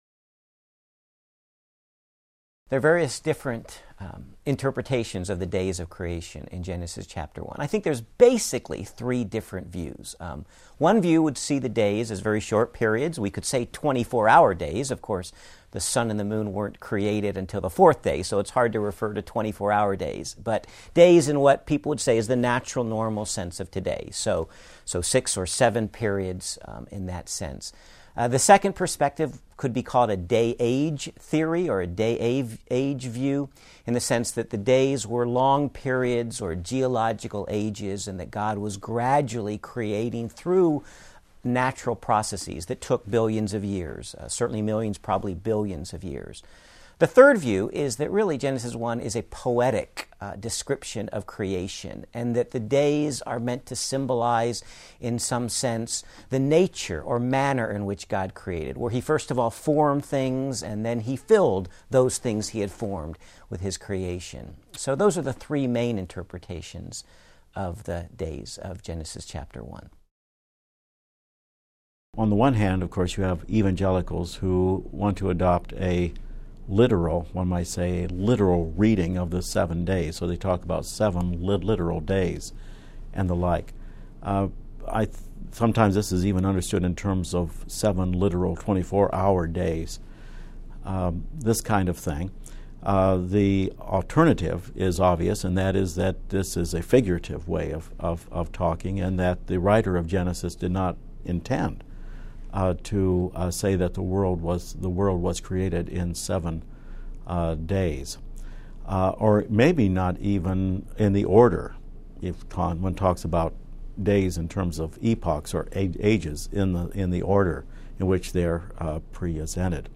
There are various different interpretations of the days of creation in Genesis chapter 1. I think there's basically three different views. One view would see the days as very short periods. We could say 24-hour days. Of course, the sun and the moon weren't created until the fourth day, so it's hard to refer to 24-hour days. But days in what people would say is the natural, normal sense of today. So 6 or 7 periods in that sense. The second perspective could be called a day-age theory or a day-age view, in the sense that the days were long periods or geological ages, and that God was gradually creating through natural processes that took billions of years, certainly millions, probably billions of years. The third view is that really Genesis 1 is a poetic description of creation, and that the days are meant to symbolize, in some sense, the nature or manner in which God created, where He first of all formed things, and then He filled those things He had formed with His creation. So those are the three main interpretations of the days of Genesis chapter 1. On the one hand, of course, you have evangelicals who want to adopt a literal, one might say, a literal reading of the 7 days. So they talk about 7 literal days and the like. Sometimes this is even understood in terms of 7 literal 24-hour days, this kind of thing. The alternative is obvious, and that is that this is a figurative way of talking, and that the writer of Genesis did not intend to say that the world was created in 7 days, or maybe not even in the order. If one talks about days in terms of epochs or ages in the order in which they're presented.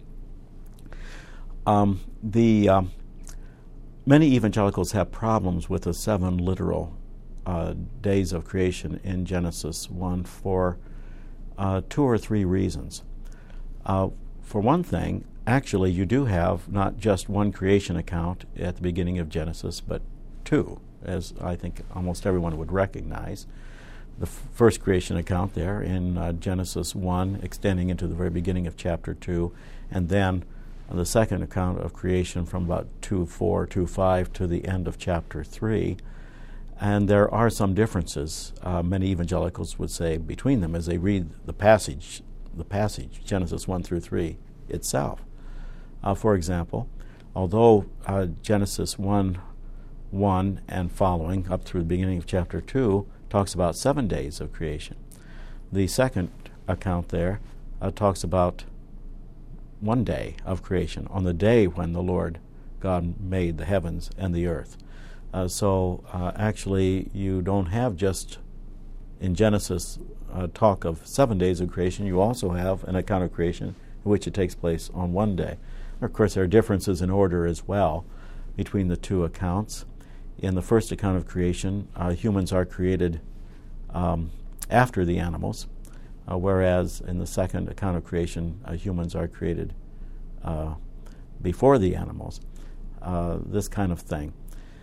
Many evangelicals have problems with the 7 literal days of creation in Genesis 1 for 2 or 3 reasons. For one thing, actually you do have not just one creation account at the beginning of Genesis, but 2, as I think almost everyone would recognize. The first creation account there in Genesis 1, extending into the very beginning of chapter 2, and then the second account of creation from about 2:4, 2:5 to the end of chapter 3. And there are some differences, many evangelicals would say, between them as they read the passage, Genesis 1 through 3 itself. For example, although Genesis 1:1 and following, up through the beginning of chapter 2, talks about 7 days of creation, the second account there talks about 1 day of creation, on the day when the Lord God made the heavens and the earth. So actually you don't have just in Genesis talk of 7 days of creation. You also have an account of creation in which it takes place on 1 day. Of course, there are differences in order as well between the 2 accounts. In the first account of creation, humans are created after the animals, whereas in the second account of creation, humans are created before the animals. This kind of thing.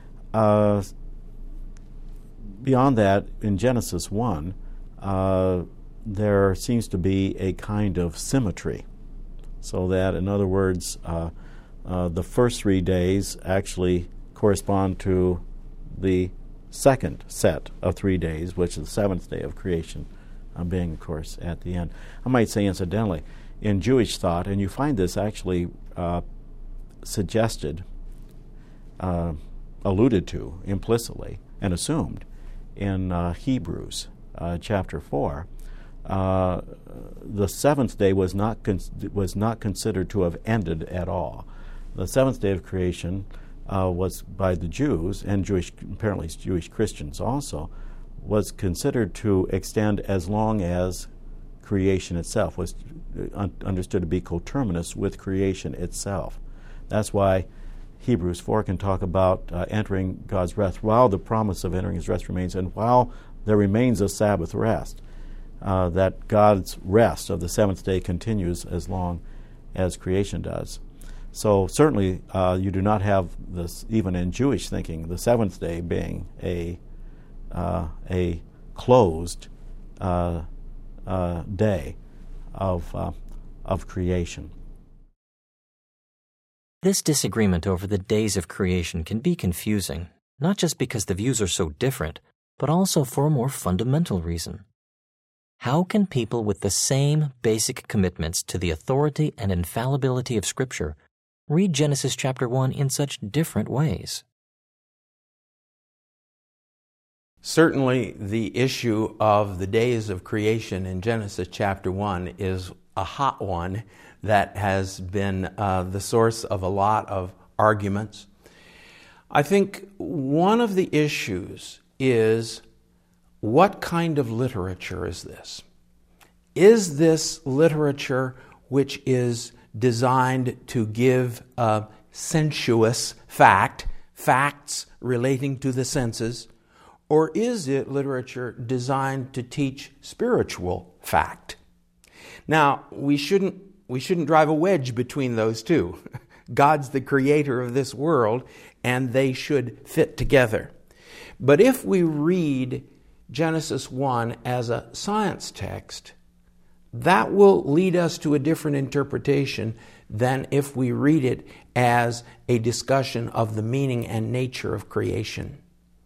Beyond that, in Genesis 1, there seems to be a kind of symmetry So that, in other words, the first 3 days actually correspond to the second set of 3 days, which is the seventh day of creation, being, of course, at the end. I might say, incidentally, in Jewish thought, and you find this actually suggested, alluded to implicitly, and assumed in Hebrews chapter 4, the seventh day was not considered to have ended at all. The seventh day of creation was by the Jews and apparently Jewish Christians also, was considered to extend as long as creation itself, was understood to be coterminous with creation itself. That's why Hebrews 4 can talk about entering God's rest while the promise of entering His rest remains, and while there remains a Sabbath rest, that God's rest of the seventh day continues as long as creation does. So certainly you do not have this, even in Jewish thinking, the seventh day being a closed day of creation. This disagreement over the days of creation can be confusing, not just because the views are so different, but also for a more fundamental reason. How can people with the same basic commitments to the authority and infallibility of Scripture read Genesis chapter 1 in such different ways? Certainly, the issue of the days of creation in Genesis chapter 1 is a hot one that has been the source of a lot of arguments. I think one of the issues is, what kind of literature is this? Is this literature which is designed to give sensuous facts relating to the senses, or is it literature designed to teach spiritual fact? Now, we shouldn't drive a wedge between those two. God's the creator of this world, and they should fit together. But if we read Genesis 1 as a science text, that will lead us to a different interpretation than if we read it as a discussion of the meaning and nature of creation.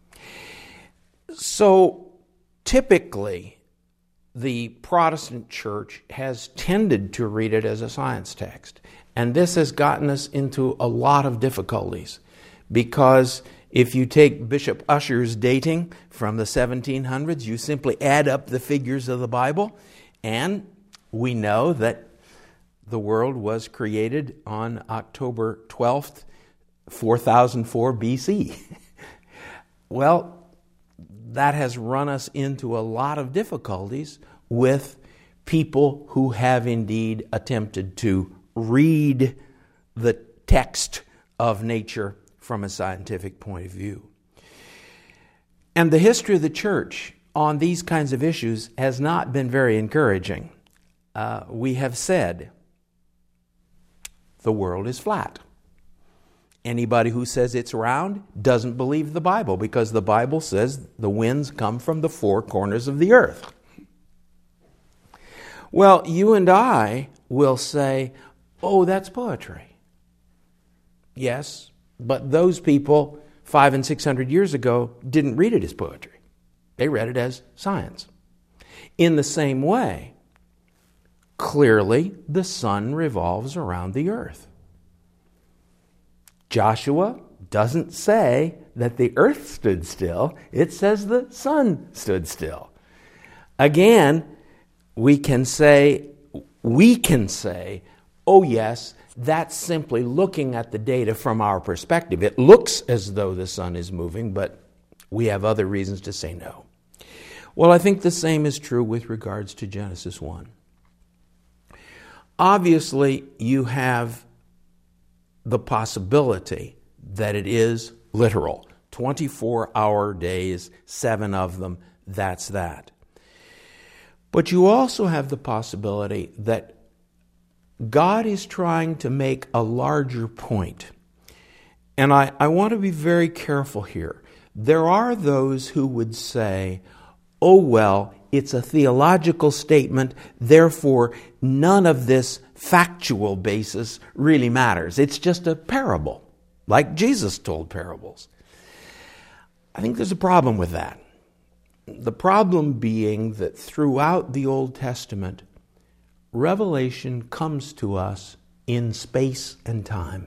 So, typically, the Protestant church has tended to read it as a science text. And this has gotten us into a lot of difficulties, because if you take Bishop Ussher's dating from the 1700s, you simply add up the figures of the Bible, and we know that the world was created on October 12th, 4004 BC. Well, that has run us into a lot of difficulties with people who have indeed attempted to read the text of nature from a scientific point of view. And the history of the church on these kinds of issues has not been very encouraging. We have said the world is flat. Anybody who says it's round doesn't believe the Bible, because the Bible says the winds come from the four corners of the earth. Well, you and I will say, oh, that's poetry. Yes, but those people 500 and 600 years ago didn't read it as poetry. They read it as science. In the same way, clearly the sun revolves around the earth. Joshua doesn't say that the earth stood still. It says the sun stood still. Again, we can say, oh yes, that's simply looking at the data from our perspective. It looks as though the sun is moving, but we have other reasons to say no. Well, I think the same is true with regards to Genesis 1. Obviously, you have the possibility that it is literal. 24-hour days, 7 of them, that's that. But you also have the possibility that God is trying to make a larger point. And I want to be very careful here. There are those who would say, oh well, it's a theological statement, therefore none of this factual basis really matters. It's just a parable, like Jesus told parables. I think there's a problem with that. The problem being that throughout the Old Testament, revelation comes to us in space and time.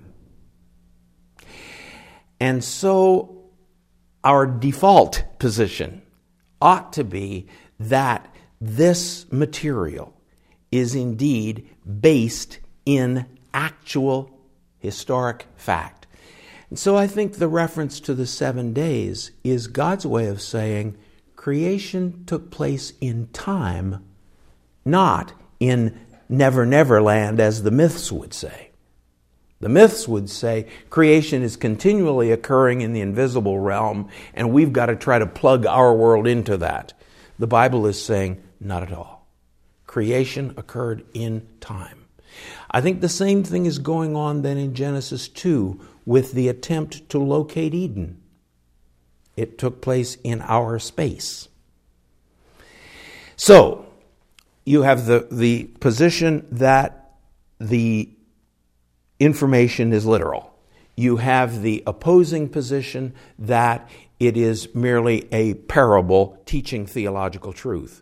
And so our default position ought to be that this material is indeed based in actual historic fact. And so I think the reference to the 7 days is God's way of saying creation took place in time, not in Never Never Land, as the myths would say. The myths would say creation is continually occurring in the invisible realm, and we've got to try to plug our world into that. The Bible is saying, not at all. Creation occurred in time. I think the same thing is going on then in Genesis 2 with the attempt to locate Eden. It took place in our space. So, you have the position that the information is literal. You have the opposing position that it is merely a parable teaching theological truth.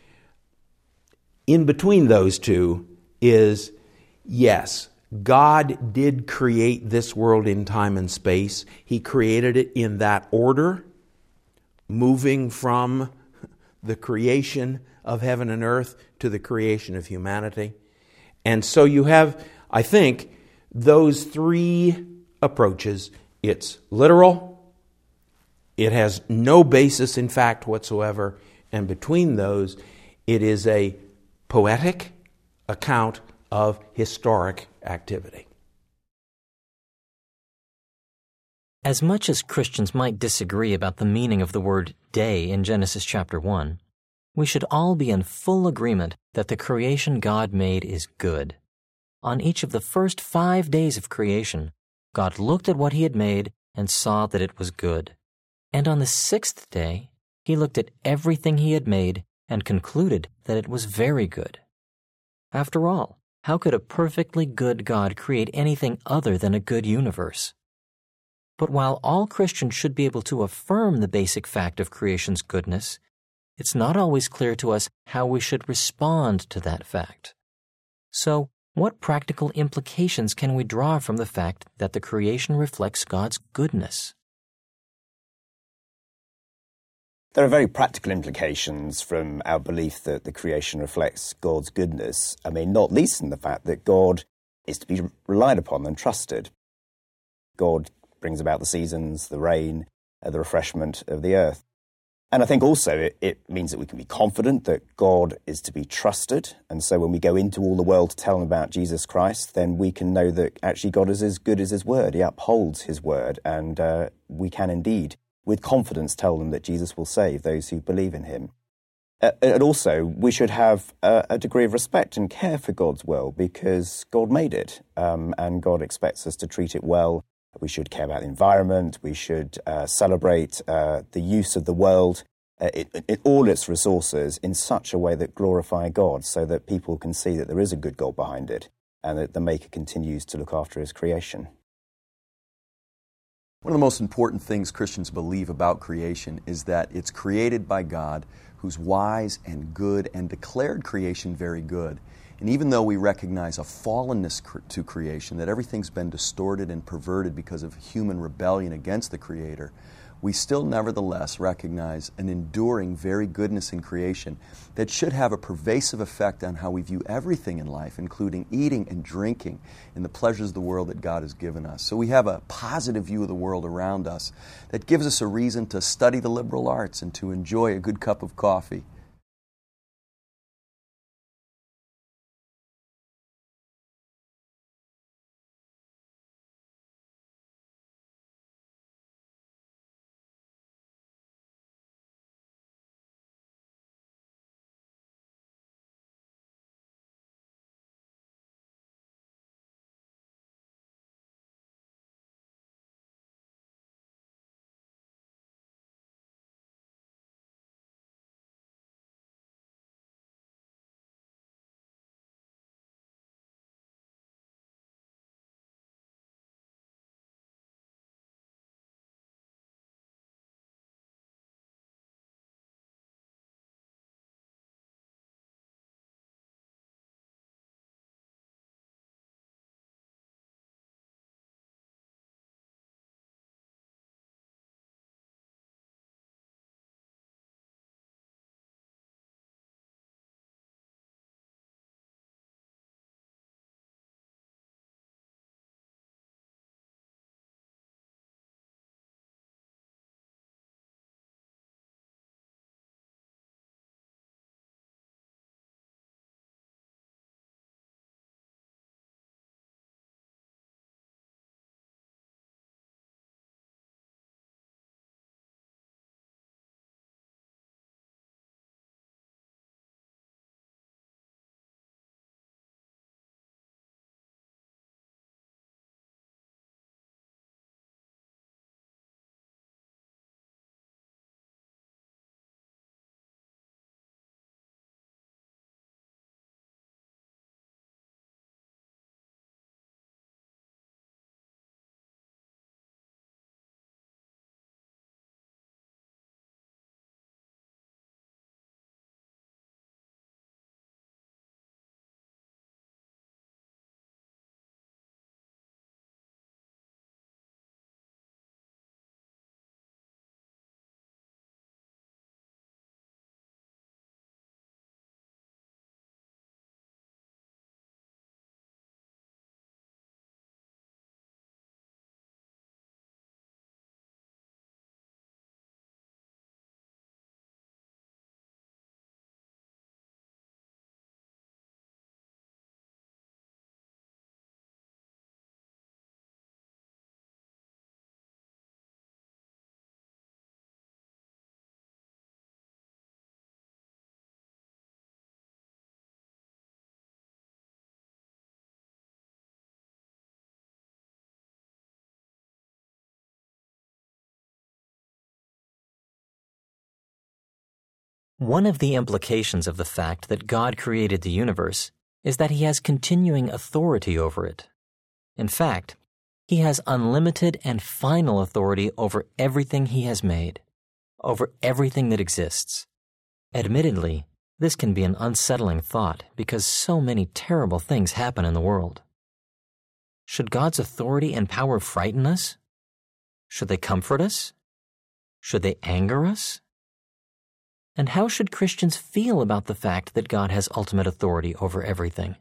In between those two is, yes, God did create this world in time and space. He created it in that order, moving from the creation of heaven and earth to the creation of humanity. And so you have, I think, those three approaches. It's literal, it has no basis in fact whatsoever, and between those, it is a poetic account of historic activity. As much as Christians might disagree about the meaning of the word day in Genesis chapter 1, we should all be in full agreement that the creation God made is good. On each of the first 5 days of creation, God looked at what He had made and saw that it was good. And on the 6th day, He looked at everything He had made and concluded that it was very good. After all, how could a perfectly good God create anything other than a good universe? But while all Christians should be able to affirm the basic fact of creation's goodness, it's not always clear to us how we should respond to that fact. So, what practical implications can we draw from the fact that the creation reflects God's goodness? There are very practical implications from our belief that the creation reflects God's goodness. I mean, not least in the fact that God is to be relied upon and trusted. God brings about the seasons, the rain, the refreshment of the earth. And I think also it means that we can be confident that God is to be trusted. And so when we go into all the world to tell them about Jesus Christ, then we can know that actually God is as good as His word. He upholds His word. And we can indeed, with confidence, tell them that Jesus will save those who believe in Him. And also, we should have a degree of respect and care for God's world because God made it. And God expects us to treat it well. We should care about the environment. We should celebrate the use of the world, all its resources, in such a way that glorify God so that people can see that there is a good God behind it and that the Maker continues to look after His creation. One of the most important things Christians believe about creation is that it's created by God, who's wise and good and declared creation very good. And even though we recognize a fallenness to creation, that everything's been distorted and perverted because of human rebellion against the Creator, we still nevertheless recognize an enduring very goodness in creation that should have a pervasive effect on how we view everything in life, including eating and drinking and the pleasures of the world that God has given us. So we have a positive view of the world around us that gives us a reason to study the liberal arts and to enjoy a good cup of coffee. One of the implications of the fact that God created the universe is that He has continuing authority over it. In fact, He has unlimited and final authority over everything He has made, over everything that exists. Admittedly, this can be an unsettling thought because so many terrible things happen in the world. Should God's authority and power frighten us? Should they comfort us? Should they anger us? And how should Christians feel about the fact that God has ultimate authority over everything?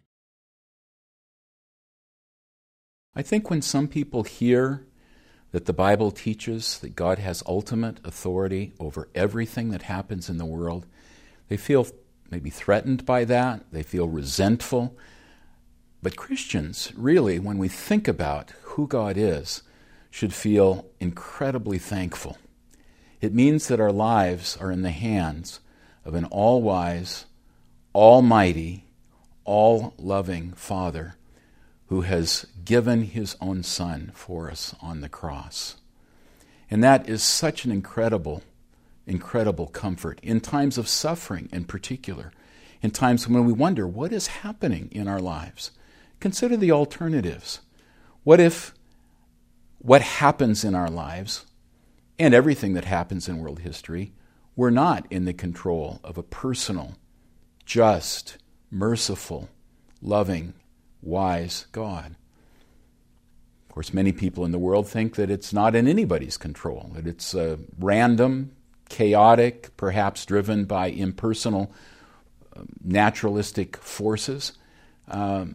I think when some people hear that the Bible teaches that God has ultimate authority over everything that happens in the world, they feel maybe threatened by that, they feel resentful. But Christians, really, when we think about who God is, should feel incredibly thankful. It means that our lives are in the hands of an all-wise, almighty, all-loving Father who has given His own Son for us on the cross. And that is such an incredible comfort in times of suffering in particular, in times when we wonder what is happening in our lives. Consider the alternatives. What if what happens in our lives and everything that happens in world history were not in the control of a personal, just, merciful, loving, wise God? Of course, many people in the world think that it's not in anybody's control, that it's random, chaotic, perhaps driven by impersonal, naturalistic forces. That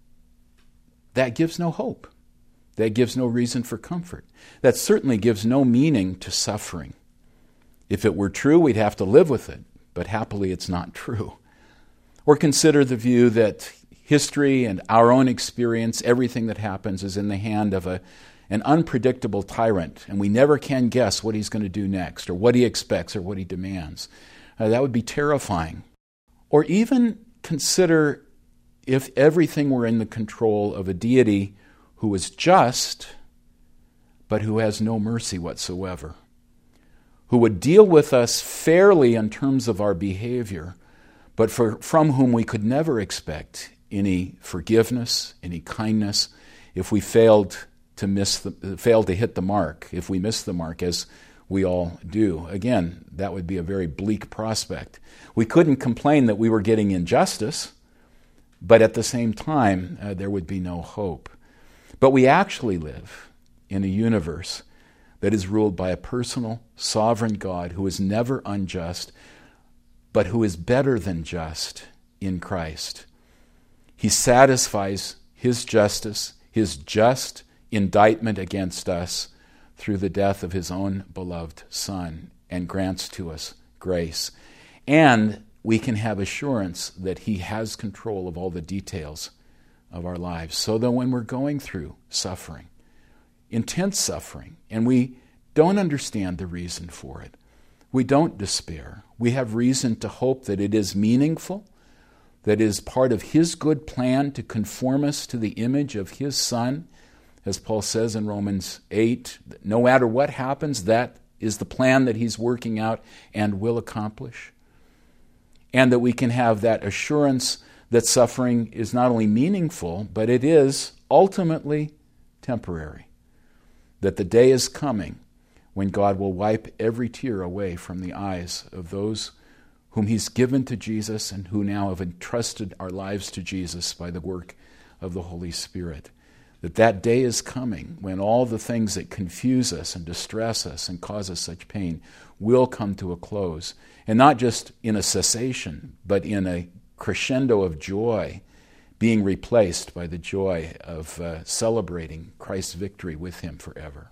gives no hope. That gives no reason for comfort. That certainly gives no meaning to suffering. If it were true, we'd have to live with it, but happily it's not true. Or consider the view that history and our own experience, everything that happens is in the hand of an unpredictable tyrant, and we never can guess what he's going to do next, or what he expects, or what he demands. That would be terrifying. Or even consider if everything were in the control of a deity who is just, but who has no mercy whatsoever, who would deal with us fairly in terms of our behavior, but from whom we could never expect any forgiveness, any kindness, if we failed to hit the mark, if we missed the mark, as we all do. Again, that would be a very bleak prospect. We couldn't complain that we were getting injustice, but at the same time, there would be no hope. But we actually live in a universe that is ruled by a personal, sovereign God who is never unjust, but who is better than just in Christ. He satisfies His justice, His just indictment against us through the death of His own beloved Son, and grants to us grace. And we can have assurance that He has control of all the details of our lives, so that when we're going through suffering, intense suffering, and we don't understand the reason for it, we don't despair. We have reason to hope that it is meaningful, that is part of His good plan to conform us to the image of His Son. As Paul says in Romans 8, no matter what happens, that is the plan that He's working out and will accomplish. And that we can have that assurance that suffering is not only meaningful, but it is ultimately temporary. That the day is coming when God will wipe every tear away from the eyes of those whom He's given to Jesus and who now have entrusted our lives to Jesus by the work of the Holy Spirit. That day is coming when all the things that confuse us and distress us and cause us such pain will come to a close. And not just in a cessation, but in a crescendo of joy, being replaced by the joy of celebrating Christ's victory with Him forever.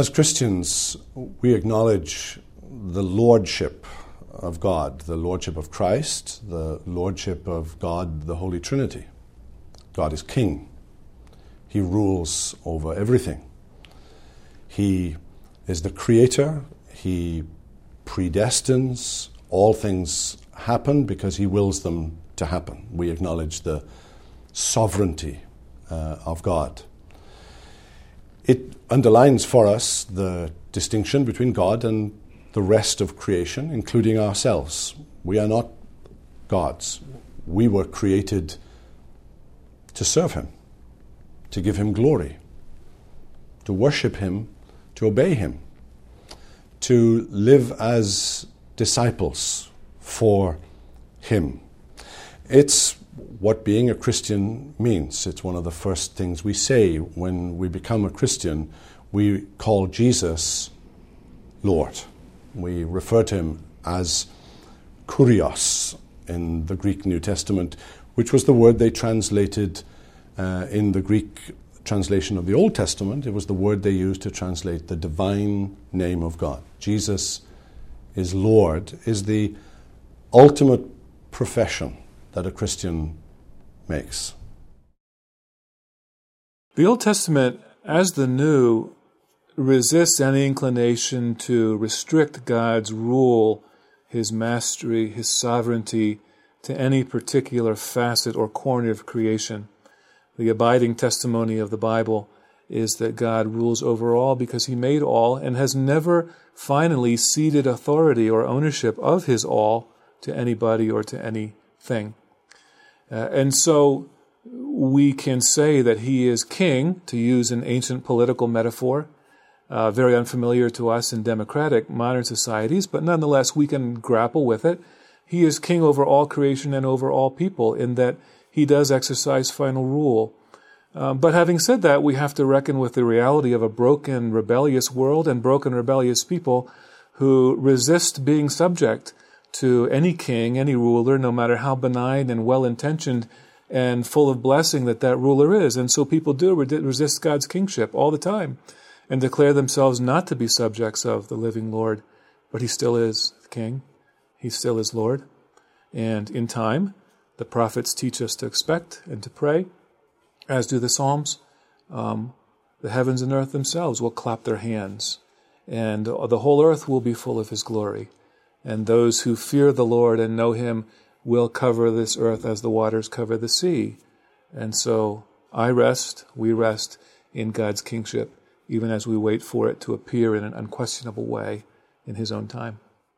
As Christians, we acknowledge the lordship of God, the lordship of Christ, the lordship of God, the Holy Trinity. God is king. He rules over everything. He is the creator. He predestines. All things happen because he wills them to happen. We acknowledge the sovereignty of God. It underlines for us the distinction between God and the rest of creation, including ourselves. We are not gods. We were created to serve him, to give him glory, to worship him, to obey him, to live as disciples for him. It's what being a Christian means. It's one of the first things we say when we become a Christian. We call Jesus Lord. We refer to him as Kurios in the Greek New Testament, which was the word they translated in the Greek translation of the Old Testament. It was the word they used to translate the divine name of God. Jesus is Lord, is the ultimate profession that a Christian makes. The Old Testament, as the New, resists any inclination to restrict God's rule, his mastery, his sovereignty to any particular facet or corner of creation. The abiding testimony of the Bible is that God rules over all because he made all and has never finally ceded authority or ownership of his all to anybody or to anything. And so we can say that he is king, to use an ancient political metaphor, very unfamiliar to us in democratic modern societies, but nonetheless we can grapple with it. He is king over all creation and over all people in that he does exercise final rule. But having said that, we have to reckon with the reality of a broken, rebellious world and broken, rebellious people who resist being subject to any king, any ruler, no matter how benign and well-intentioned and full of blessing that ruler is. And so people do resist God's kingship all the time and declare themselves not to be subjects of the living Lord. But he still is king. He still is Lord. And in time, the prophets teach us to expect and to pray, as do the Psalms. The heavens and earth themselves will clap their hands, and the whole earth will be full of his glory. And those who fear the Lord and know him will cover this earth as the waters cover the sea. And so we rest in God's kingship, even as we wait for it to appear in an unquestionable way in his own time.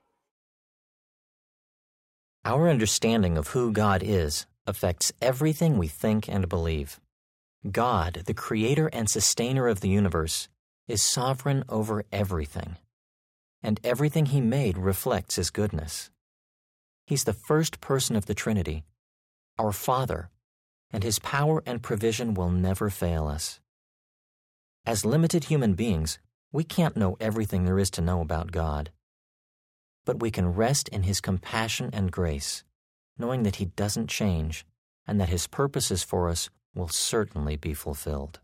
Our understanding of who God is affects everything we think and believe. God, the creator and sustainer of the universe, is sovereign over everything, and everything he made reflects his goodness. He's the first person of the Trinity, our Father, and his power and provision will never fail us. As limited human beings, we can't know everything there is to know about God, but we can rest in his compassion and grace, knowing that he doesn't change and that his purposes for us will certainly be fulfilled.